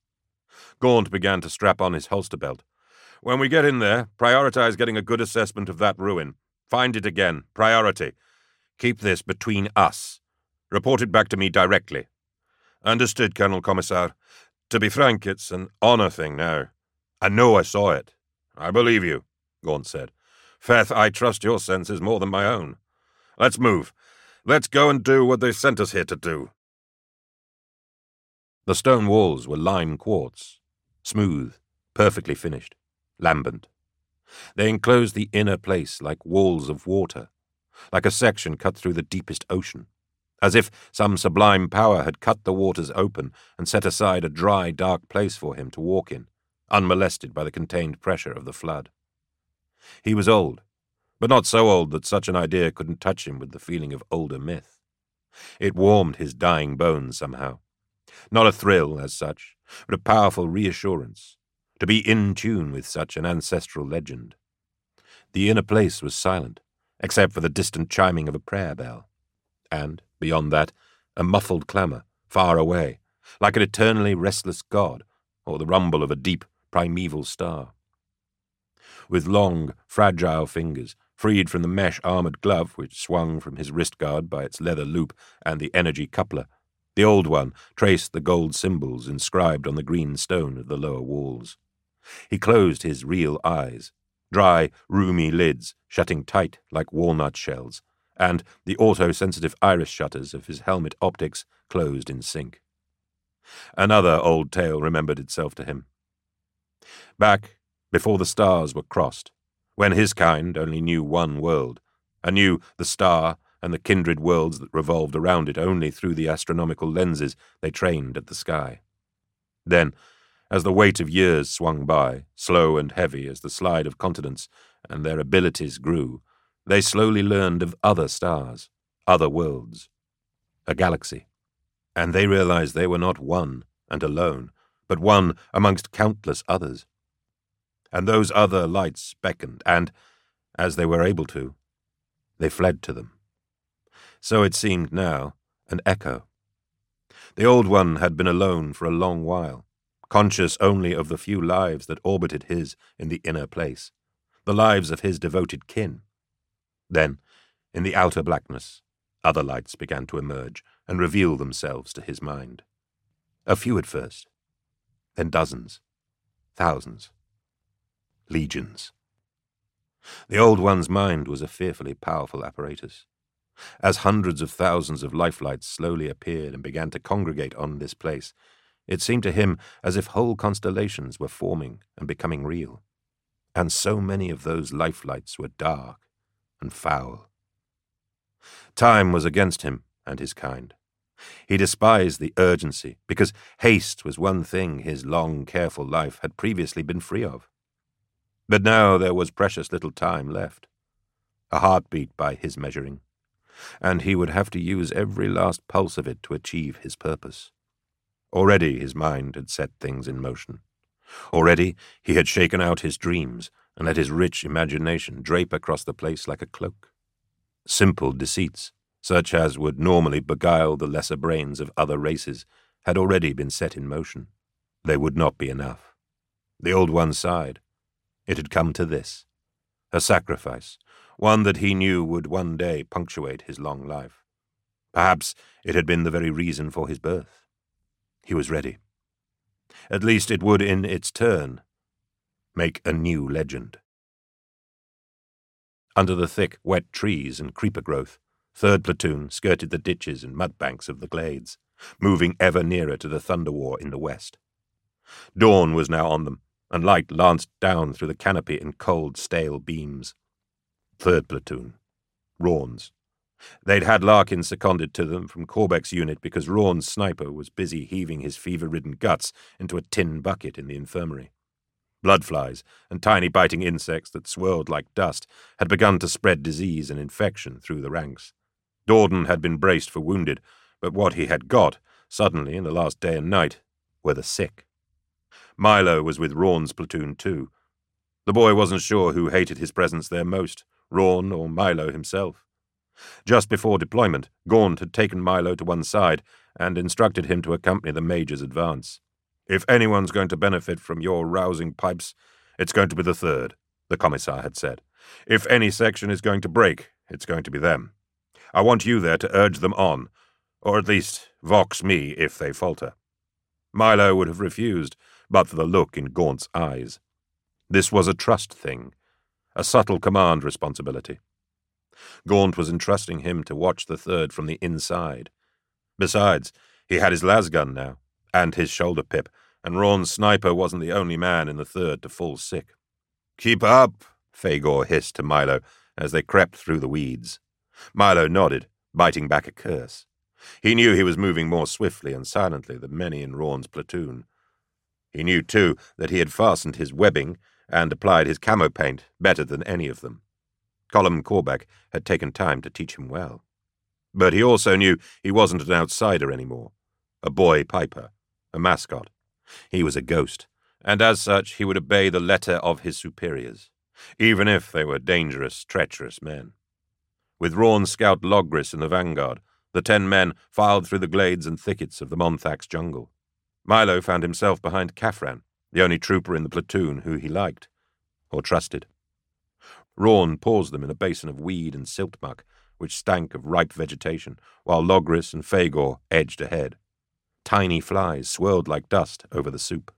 Gaunt began to strap on his holster belt. When we get in there, prioritize getting a good assessment of that ruin. Find it again. Priority. Keep this between us. Report it back to me directly. Understood, Colonel Commissar. To be frank, it's an honor thing now. I know I saw it. I believe you, Gaunt said. Faith, I trust your senses more than my own. Let's move. Let's go and do what they sent us here to do. The stone walls were lime quartz, smooth, perfectly finished, lambent. They enclosed the inner place like walls of water, like a section cut through the deepest ocean, as if some sublime power had cut the waters open and set aside a dry, dark place for him to walk in, unmolested by the contained pressure of the flood. He was old, but not so old that such an idea couldn't touch him with the feeling of older myth. It warmed his dying bones somehow. Not a thrill, as such, but a powerful reassurance, to be in tune with such an ancestral legend. The inner place was silent, except for the distant chiming of a prayer bell. And, beyond that, a muffled clamour, far away, like an eternally restless god, or the rumble of a deep, primeval star. With long, fragile fingers, freed from the mesh-armoured glove which swung from his wrist guard by its leather loop and the energy coupler, the old one traced the gold symbols inscribed on the green stone of the lower walls. He closed his real eyes, dry, roomy lids shutting tight like walnut shells, and the auto-sensitive iris shutters of his helmet optics closed in sync. Another old tale remembered itself to him. Back, before the stars were crossed, when his kind only knew one world, and knew the star and the kindred worlds that revolved around it only through the astronomical lenses they trained at the sky. Then, As the weight of years swung by, slow and heavy as the slide of continents, and their abilities grew, they slowly learned of other stars, other worlds, a galaxy. And they realized they were not one and alone, but one amongst countless others. And those other lights beckoned, and, as they were able to, they fled to them. So it seemed now, an echo. The Old One had been alone for a long while, conscious only of the few lives that orbited his in the inner place, the lives of his devoted kin. Then, in the outer blackness, other lights began to emerge and reveal themselves to his mind. A few at first, then dozens, thousands, legions. The Old One's mind was a fearfully powerful apparatus. As hundreds of thousands of lifelights slowly appeared and began to congregate on this place, it seemed to him as if whole constellations were forming and becoming real. And so many of those lifelights were dark and foul. Time was against him and his kind. He despised the urgency, because haste was one thing his long, careful life had previously been free of. But now there was precious little time left, a heartbeat by his measuring, and he would have to use every last pulse of it to achieve his purpose. Already his mind had set things in motion. Already he had shaken out his dreams and let his rich imagination drape across the place like a cloak. Simple deceits, such as would normally beguile the lesser brains of other races, had already been set in motion. They would not be enough. The Old One sighed. It had come to this, a sacrifice, one that he knew would one day punctuate his long life. Perhaps it had been the very reason for his birth. He was ready. At least it would, in its turn, make a new legend. Under the thick, wet trees and creeper growth, 3rd Platoon skirted the ditches and mud banks of the glades, moving ever nearer to the Thunder War in the west. Dawn was now on them, and light lanced down through the canopy in cold, stale beams. 3rd Platoon. Rawns. They'd had Larkin seconded to them from Corbeck's unit because Rawns' sniper was busy heaving his fever-ridden guts into a tin bucket in the infirmary. Bloodflies and tiny biting insects that swirled like dust had begun to spread disease and infection through the ranks. Dorden had been braced for wounded, but what he had got, suddenly in the last day and night, were the sick. Milo was with Rawns' platoon too. The boy wasn't sure who hated his presence there most, Rawn or Milo himself. Just before deployment, Gaunt had taken Milo to one side and instructed him to accompany the Major's advance. "If anyone's going to benefit from your rousing pipes, it's going to be the 3rd, the Commissar had said. If any section is going to break, it's going to be them. I want you there to urge them on, or at least vox me if they falter." Milo would have refused, but for the look in Gaunt's eyes. This was a trust thing, a subtle command responsibility. Gaunt was entrusting him to watch the 3rd from the inside. Besides, he had his lasgun now, and his shoulder pip, and Rawns' sniper wasn't the only man in the 3rd to fall sick. "Keep up," Fagor hissed to Milo as they crept through the weeds. Milo nodded, biting back a curse. He knew he was moving more swiftly and silently than many in Rawns' platoon. He knew, too, that he had fastened his webbing and applied his camo paint better than any of them. Colm Corbeck had taken time to teach him well. But he also knew he wasn't an outsider anymore, a boy piper, a mascot. He was a ghost, and as such he would obey the letter of his superiors, even if they were dangerous, treacherous men. With Rawns' scout Logris in the vanguard, the 10 men filed through the glades and thickets of the Monthax jungle. Milo found himself behind Kaffran, the only trooper in the platoon who he liked, or trusted. Rawn paused them in a basin of weed and silt muck, which stank of ripe vegetation, while Logris and Fagor edged ahead. Tiny flies swirled like dust over the soup.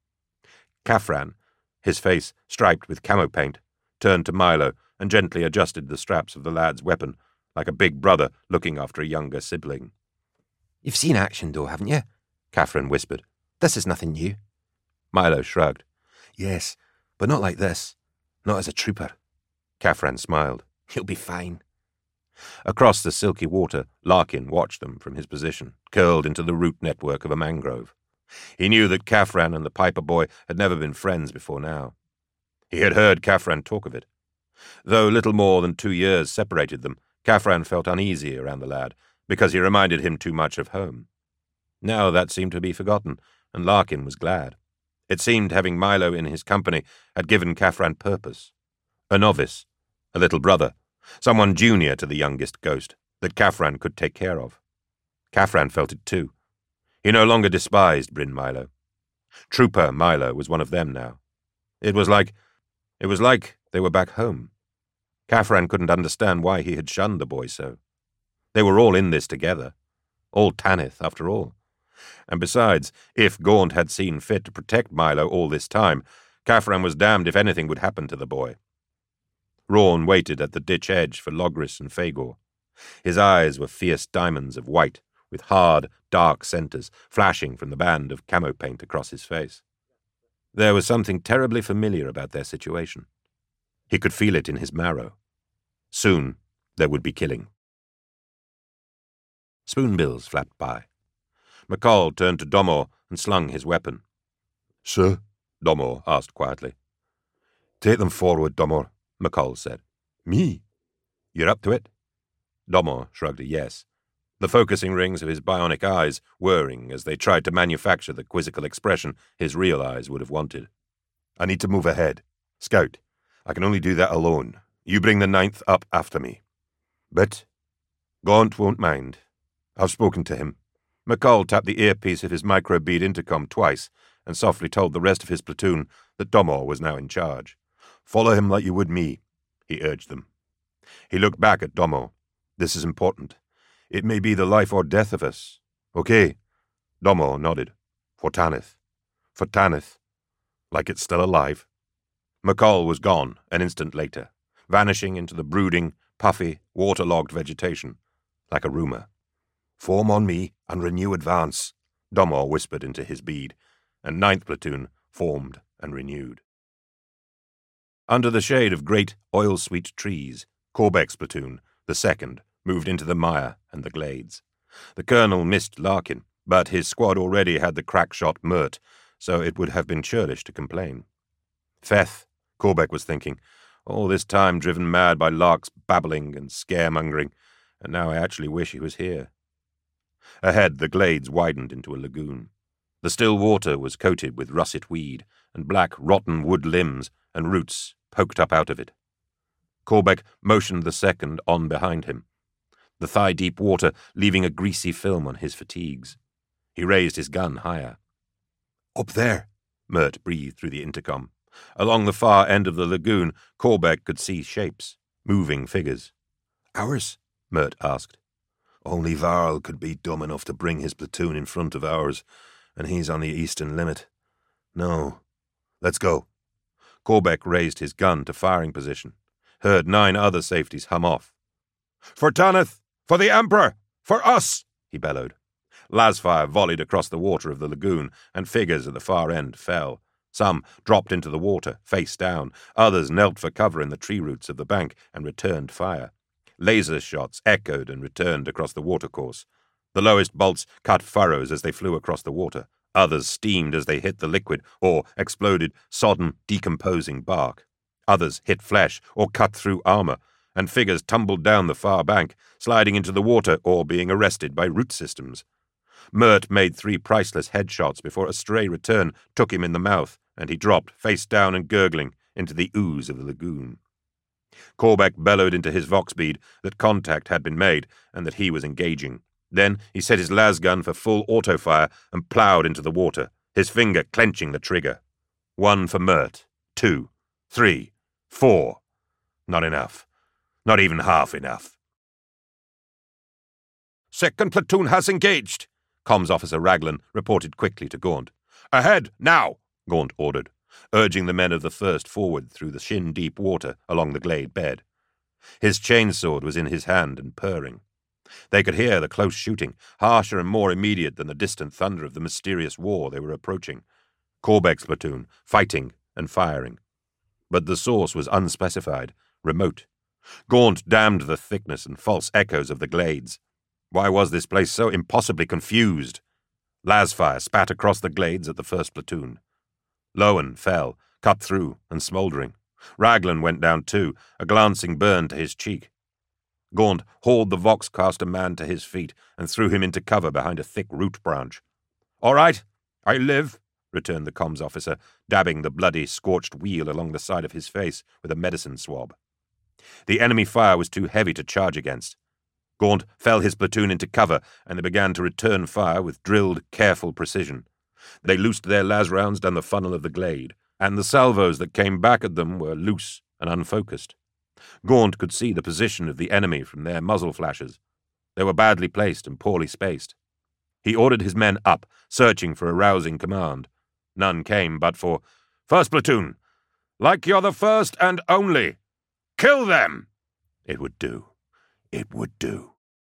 Kaffran, his face striped with camo paint, turned to Milo and gently adjusted the straps of the lad's weapon, like a big brother looking after a younger sibling. "You've seen action, though, haven't you?" Kaffran whispered. "This is nothing new." Milo shrugged. "Yes, but not like this. Not as a trooper." Kaffran smiled. "You'll be fine." Across the silky water, Larkin watched them from his position, curled into the root network of a mangrove. He knew that Kaffran and the Piper boy had never been friends before now. He had heard Kaffran talk of it. Though little more than 2 years separated them, Kaffran felt uneasy around the lad, because he reminded him too much of home. Now that seemed to be forgotten, and Larkin was glad. It seemed having Milo in his company had given Kaffran purpose. A novice, a little brother, someone junior to the youngest ghost, that Kaffran could take care of. Kaffran felt it too. He no longer despised Bryn Milo. Trooper Milo was one of them now. It was like they were back home. Kaffran couldn't understand why he had shunned the boy so. They were all in this together. All Tanith, after all. And besides, if Gaunt had seen fit to protect Milo all this time, Kaffran was damned if anything would happen to the boy. Rawn waited at the ditch edge for Logris and Fagor. His eyes were fierce diamonds of white, with hard, dark centres flashing from the band of camo paint across his face. There was something terribly familiar about their situation. He could feel it in his marrow. Soon there would be killing. Spoonbills flapped by. McCall turned to Domor and slung his weapon. "Sir?" Domor asked quietly. "Take them forward, Domor," McCall said. "Me?" "You're up to it?" Domor shrugged a yes, the focusing rings of his bionic eyes whirring as they tried to manufacture the quizzical expression his real eyes would have wanted. "I need to move ahead. Scout, I can only do that alone. You bring the 9th up after me. But Gaunt won't mind. I've spoken to him." McCall tapped the earpiece of his microbead intercom twice and softly told the rest of his platoon that Domor was now in charge. "Follow him like you would me," he urged them. He looked back at Domor. "This is important. It may be the life or death of us. Okay?" Domor nodded. "For Tanith. For Tanith. Like it's still alive." McCall was gone an instant later, vanishing into the brooding, puffy, waterlogged vegetation, like a rumour. "Form on me and renew advance," Domor whispered into his bead, and 9th Platoon formed and renewed. Under the shade of great oil-sweet trees, Corbeck's platoon, the 2nd, moved into the mire and the glades. The colonel missed Larkin, but his squad already had the crack-shot Mert, so it would have been churlish to complain. Feth, Corbeck was thinking, all this time driven mad by Lark's babbling and scaremongering, and now I actually wish he was here. Ahead, the glades widened into a lagoon. The still water was coated with russet weed, and black, rotten wood limbs and roots poked up out of it. Corbeck motioned the 2nd on behind him, the thigh-deep water leaving a greasy film on his fatigues. He raised his gun higher. "Up there," Mert breathed through the intercom. Along the far end of the lagoon, Corbeck could see shapes, moving figures. "Ours?" Mert asked. "Only Varl could be dumb enough to bring his platoon in front of ours, and he's on the eastern limit. No. Let's go." Corbeck raised his gun to firing position, heard 9 other safeties hum off. "For Tanith! For the Emperor! For us!" he bellowed. Lasfire volleyed across the water of the lagoon, and figures at the far end fell. Some dropped into the water, face down. Others knelt for cover in the tree roots of the bank and returned fire. Laser shots echoed and returned across the watercourse. The lowest bolts cut furrows as they flew across the water. Others steamed as they hit the liquid or exploded sodden, decomposing bark. Others hit flesh or cut through armor, and figures tumbled down the far bank, sliding into the water or being arrested by root systems. Mert made 3 priceless headshots before a stray return took him in the mouth, and he dropped, face down and gurgling, into the ooze of the lagoon. Corbeck bellowed into his vox-bead that contact had been made and that he was engaging. Then he set his lasgun for full auto-fire and ploughed into the water, his finger clenching the trigger. 1 for Mert, 2, 3, 4. Not enough. Not even half enough. "2nd Platoon has engaged," Comms Officer Raglan reported quickly to Gaunt. "Ahead, now," Gaunt ordered, urging the men of the 1st forward through the shin-deep water along the glade bed. His chainsword was in his hand and purring. They could hear the close shooting, harsher and more immediate than the distant thunder of the mysterious war they were approaching. Corbeck's platoon, fighting and firing. But the source was unspecified, remote. Gaunt damned the thickness and false echoes of the glades. Why was this place so impossibly confused? Lasfire spat across the glades at the first platoon. Lowen fell, cut through and smouldering. Raglan went down too, a glancing burn to his cheek. Gaunt hauled the Voxcaster man to his feet and threw him into cover behind a thick root branch. "All right, I live," returned the comms officer, dabbing the bloody, scorched wheal along the side of his face with a medicine swab. The enemy fire was too heavy to charge against. Gaunt fell his platoon into cover, and they began to return fire with drilled, careful precision. They loosed their las rounds down the funnel of the glade, and the salvos that came back at them were loose and unfocused. Gaunt could see the position of the enemy from their muzzle flashes. They were badly placed and poorly spaced. He ordered his men up, searching for a rousing command. None came but for, "First platoon, like you're the first and only. Kill them!" It would do. It would do.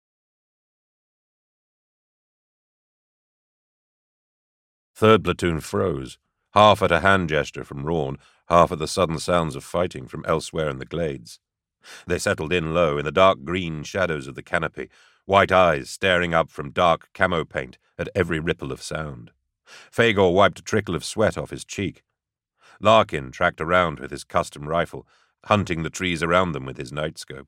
Third platoon froze, half at a hand gesture from Rawn, half at the sudden sounds of fighting from elsewhere in the glades. They settled in low in the dark green shadows of the canopy, white eyes staring up from dark camo paint at every ripple of sound. Fagor wiped a trickle of sweat off his cheek. Larkin tracked around with his custom rifle, hunting the trees around them with his nightscope.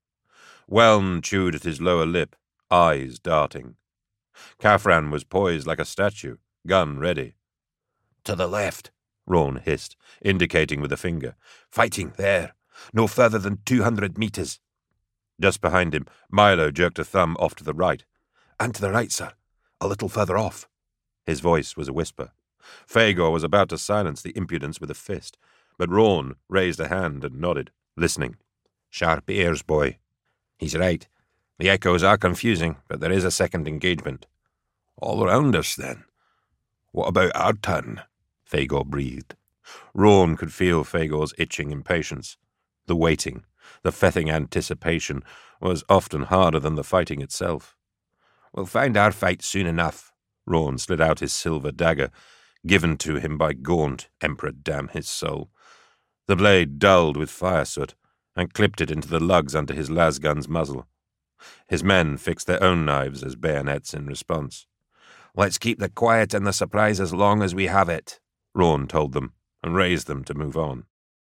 Whelm chewed at his lower lip, eyes darting. Kafran was poised like a statue, gun ready. "To the left," Rawn hissed, indicating with a finger. "Fighting there. No further than 200 meters." Just behind him, Milo jerked a thumb off to the right. "And to the right, sir. A little further off." His voice was a whisper. Fagor was about to silence the impudence with a fist, but Rawn raised a hand and nodded, listening. "Sharp ears, boy. He's right. The echoes are confusing, but there is a second engagement." "All around us, then. What about our turn?" Fagor breathed. Rawn could feel Fagor's itching impatience. The waiting, the fething anticipation, was often harder than the fighting itself. "We'll find our fight soon enough." Rawn slid out his silver dagger, given to him by Gaunt, Emperor damn his soul. The blade dulled with fire soot, and clipped it into the lugs under his lasgun's muzzle. His men fixed their own knives as bayonets in response. "Let's keep the quiet and the surprise as long as we have it," Rawn told them, and raised them to move on.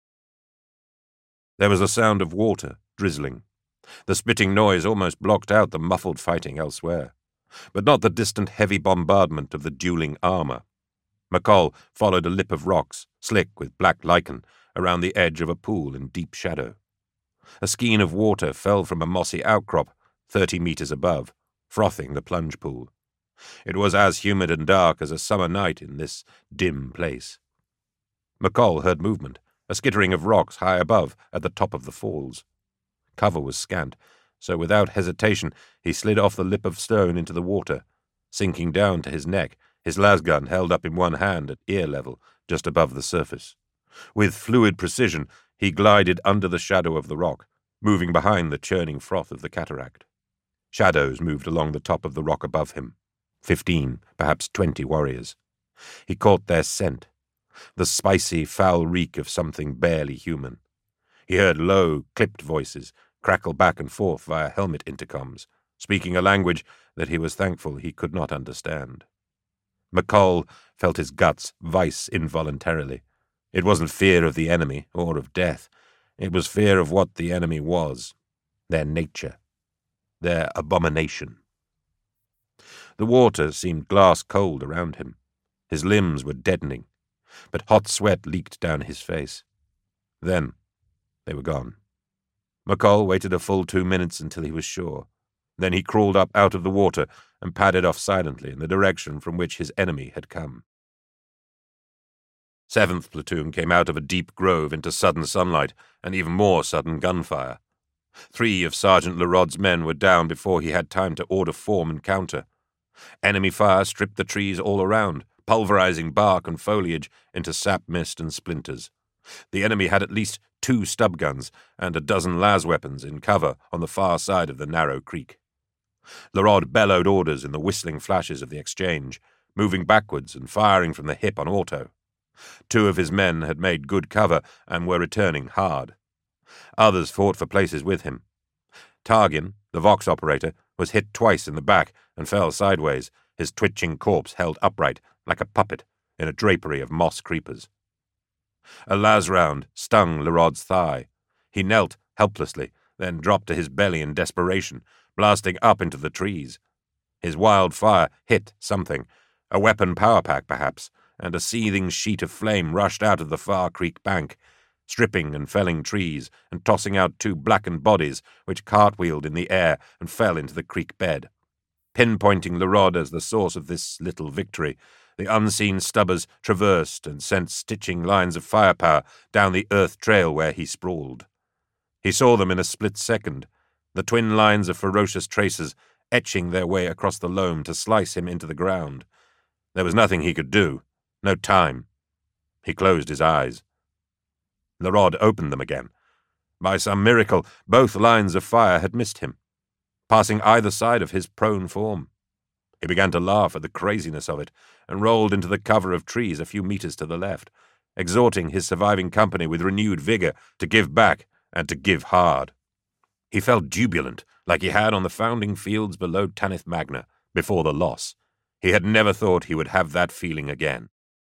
There was the sound of water, drizzling. The spitting noise almost blocked out the muffled fighting elsewhere, but not the distant heavy bombardment of the dueling armor. McCall followed a lip of rocks, slick with black lichen, around the edge of a pool in deep shadow. A skein of water fell from a mossy outcrop 30 meters above, frothing the plunge pool. It was as humid and dark as a summer night in this dim place. McCall heard movement, a skittering of rocks high above at the top of the falls. Cover was scant, so without hesitation he slid off the lip of stone into the water, sinking down to his neck, his lasgun held up in one hand at ear level, just above the surface. With fluid precision, he glided under the shadow of the rock, moving behind the churning froth of the cataract. Shadows moved along the top of the rock above him. 15, perhaps 20 warriors. He caught their scent, the spicy, foul reek of something barely human. He heard low, clipped voices crackle back and forth via helmet intercoms, speaking a language that he was thankful he could not understand. McCall felt his guts vice involuntarily. It wasn't fear of the enemy or of death. It was fear of what the enemy was, their nature, their abomination. The water seemed glass-cold around him. His limbs were deadening, but hot sweat leaked down his face. Then they were gone. McCall waited a full 2 minutes until he was sure. Then he crawled up out of the water and padded off silently in the direction from which his enemy had come. 7th Platoon came out of a deep grove into sudden sunlight and even more sudden gunfire. 3 of Sergeant Lerod's men were down before he had time to order form and counter. Enemy fire stripped the trees all around, pulverizing bark and foliage into sap mist and splinters. The enemy had at least 2 stub guns and a dozen las weapons in cover on the far side of the narrow creek. Lerod bellowed orders in the whistling flashes of the exchange, moving backwards and firing from the hip on auto. 2 of his men had made good cover and were returning hard. Others fought for places with him. Targin, the Vox operator, was hit twice in the back and fell sideways, his twitching corpse held upright like a puppet in a drapery of moss creepers. A las round stung Lerod's thigh. He knelt helplessly, then dropped to his belly in desperation, blasting up into the trees. His wild fire hit something, a weapon power pack perhaps, and a seething sheet of flame rushed out of the far creek bank, stripping and felling trees and tossing out two blackened bodies which cartwheeled in the air and fell into the creek bed. Pinpointing Lerod as the source of this little victory, the unseen stubbers traversed and sent stitching lines of firepower down the earth trail where he sprawled. He saw them in a split second, the twin lines of ferocious tracers etching their way across the loam to slice him into the ground. There was nothing he could do, no time. He closed his eyes. Lerod opened them again. By some miracle, both lines of fire had missed him, passing either side of his prone form. He began to laugh at the craziness of it and rolled into the cover of trees a few meters to the left, exhorting his surviving company with renewed vigor to give back and to give hard. He felt jubilant, like he had on the founding fields below Tanith Magna, before the loss. He had never thought he would have that feeling again.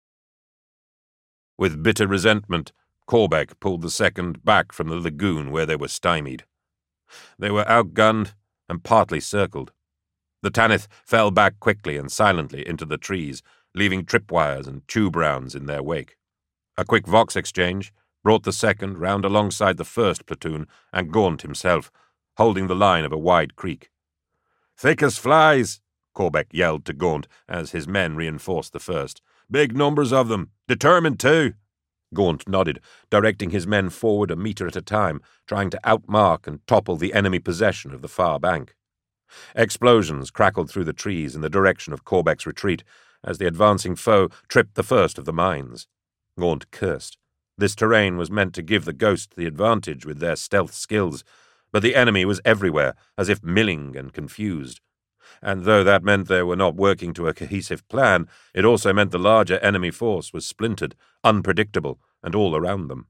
With bitter resentment, Corbeck pulled the second back from the lagoon where they were stymied. They were outgunned and partly circled. The Tanith fell back quickly and silently into the trees, leaving tripwires and tube rounds in their wake. A quick Vox exchange brought the second round alongside the first platoon and Gaunt himself, holding the line of a wide creek. "Thick as flies," Corbeck yelled to Gaunt as his men reinforced the first. "Big numbers of them. Determined too." Gaunt nodded, directing his men forward a meter at a time, trying to outmark and topple the enemy possession of the far bank. Explosions crackled through the trees in the direction of Corbeck's retreat as the advancing foe tripped the first of the mines. Gaunt cursed. This terrain was meant to give the Ghost the advantage with their stealth skills, but the enemy was everywhere, as if milling and confused. And though that meant they were not working to a cohesive plan, it also meant the larger enemy force was splintered, unpredictable, and all around them.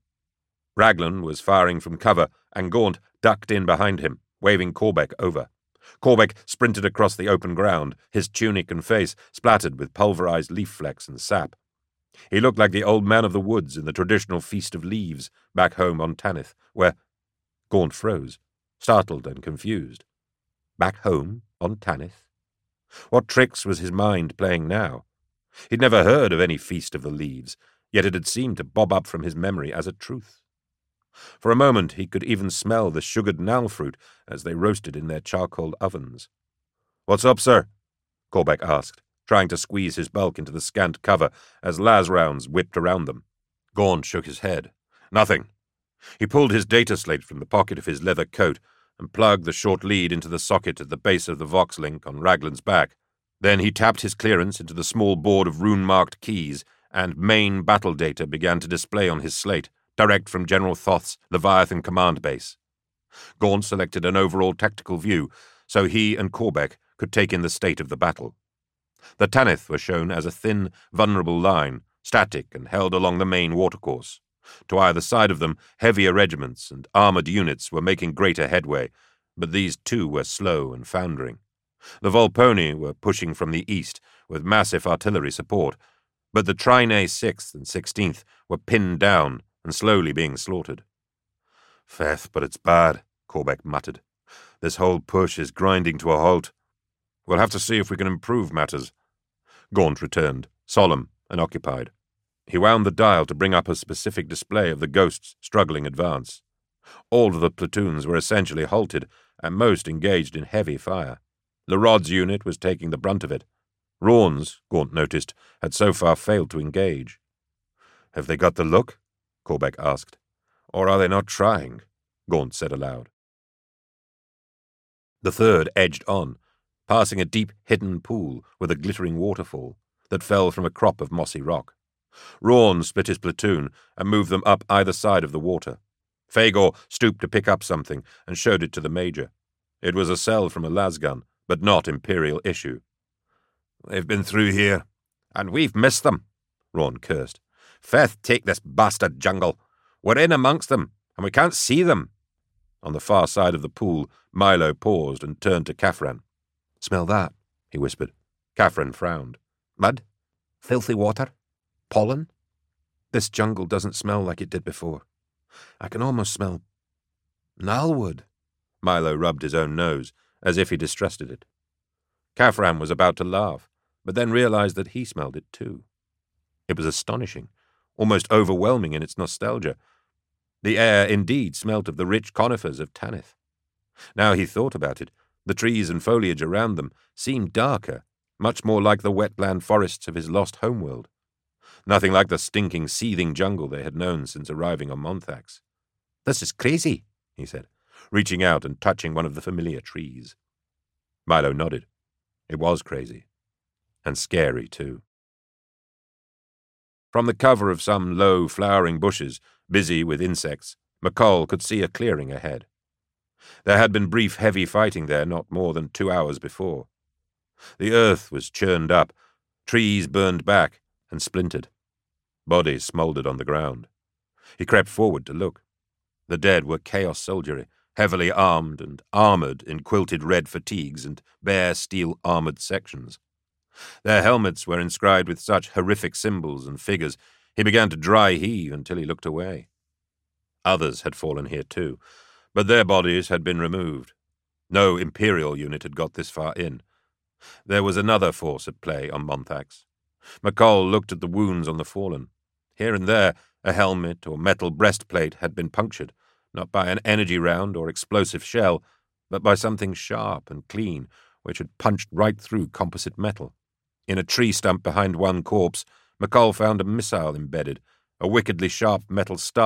Raglan was firing from cover, and Gaunt ducked in behind him, waving Corbeck over. Corbeck sprinted across the open ground, his tunic and face splattered with pulverized leaf flecks and sap. He looked like the old man of the woods in the traditional Feast of Leaves back home on Tanith, where Gaunt froze, startled and confused. Back home on Tanith? What tricks was his mind playing now? He'd never heard of any Feast of the Leaves, yet it had seemed to bob up from his memory as a truth. For a moment he could even smell the sugared nal fruit as they roasted in their charcoal ovens. "What's up, sir?" Corbeck asked, trying to squeeze his bulk into the scant cover as las rounds whipped around them. Gaunt shook his head. "Nothing." He pulled his data slate from the pocket of his leather coat and plugged the short lead into the socket at the base of the Vox link on Raglan's back. Then he tapped his clearance into the small board of rune-marked keys, and main battle data began to display on his slate, direct from General Thoth's Leviathan command base. Gaunt selected an overall tactical view, so he and Corbeck could take in the state of the battle. The Tanith were shown as a thin, vulnerable line, static and held along the main watercourse. To either side of them, heavier regiments and armoured units were making greater headway, but these too were slow and foundering. The Volponi were pushing from the east, with massive artillery support, but the Trine 6th and 16th were pinned down and slowly being slaughtered. "Faith, but it's bad," Corbeck muttered. "This whole push is grinding to a halt. We'll have to see if we can improve matters." Gaunt returned, solemn and occupied. He wound the dial to bring up a specific display of the Ghost's struggling advance. All of the platoons were essentially halted, and most engaged in heavy fire. Lerod's unit was taking the brunt of it. Rawn's, Gaunt noticed, had so far failed to engage. "Have they got the look?" Corbeck asked. "Or are they not trying?" Gaunt said aloud. The third edged on, passing a deep hidden pool with a glittering waterfall that fell from a crop of mossy rock. Rawn split his platoon and moved them up either side of the water. Fagor stooped to pick up something and showed it to the major. It was a cell from a lasgun, but not Imperial issue. "They've been through here, and we've missed them," Rawn cursed. "Feth, take this bastard jungle. We're in amongst them, and we can't see them." On the far side of the pool, Milo paused and turned to Kaphran. "Smell that?" he whispered. Catherine frowned. Mud? Filthy water? Pollen? This jungle doesn't smell like it did before. I can almost smell gnarlwood. Milo rubbed his own nose, as if he distrusted it. Catherine was about to laugh, but then realized that he smelled it too. It was astonishing, almost overwhelming in its nostalgia. The air indeed smelt of the rich conifers of Tanith. Now he thought about it, the trees and foliage around them seemed darker, much more like the wetland forests of his lost homeworld. Nothing like the stinking, seething jungle they had known since arriving on Monthax. This is crazy, he said, reaching out and touching one of the familiar trees. Milo nodded. It was crazy. And scary, too. From the cover of some low, flowering bushes, busy with insects, McCall could see a clearing ahead. There had been brief, heavy fighting there not more than 2 hours before. The earth was churned up, trees burned back and splintered. Bodies smouldered on the ground. He crept forward to look. The dead were chaos soldiery, heavily armed and armored in quilted red fatigues and bare steel-armored sections. Their helmets were inscribed with such horrific symbols and figures he began to dry heave until he looked away. Others had fallen here too, but their bodies had been removed. No Imperial unit had got this far in. There was another force at play on Monthax. McCall looked at the wounds on the fallen. Here and there, a helmet or metal breastplate had been punctured, not by an energy round or explosive shell, but by something sharp and clean, which had punched right through composite metal. In a tree stump behind one corpse, McCall found a missile embedded, a wickedly sharp metal star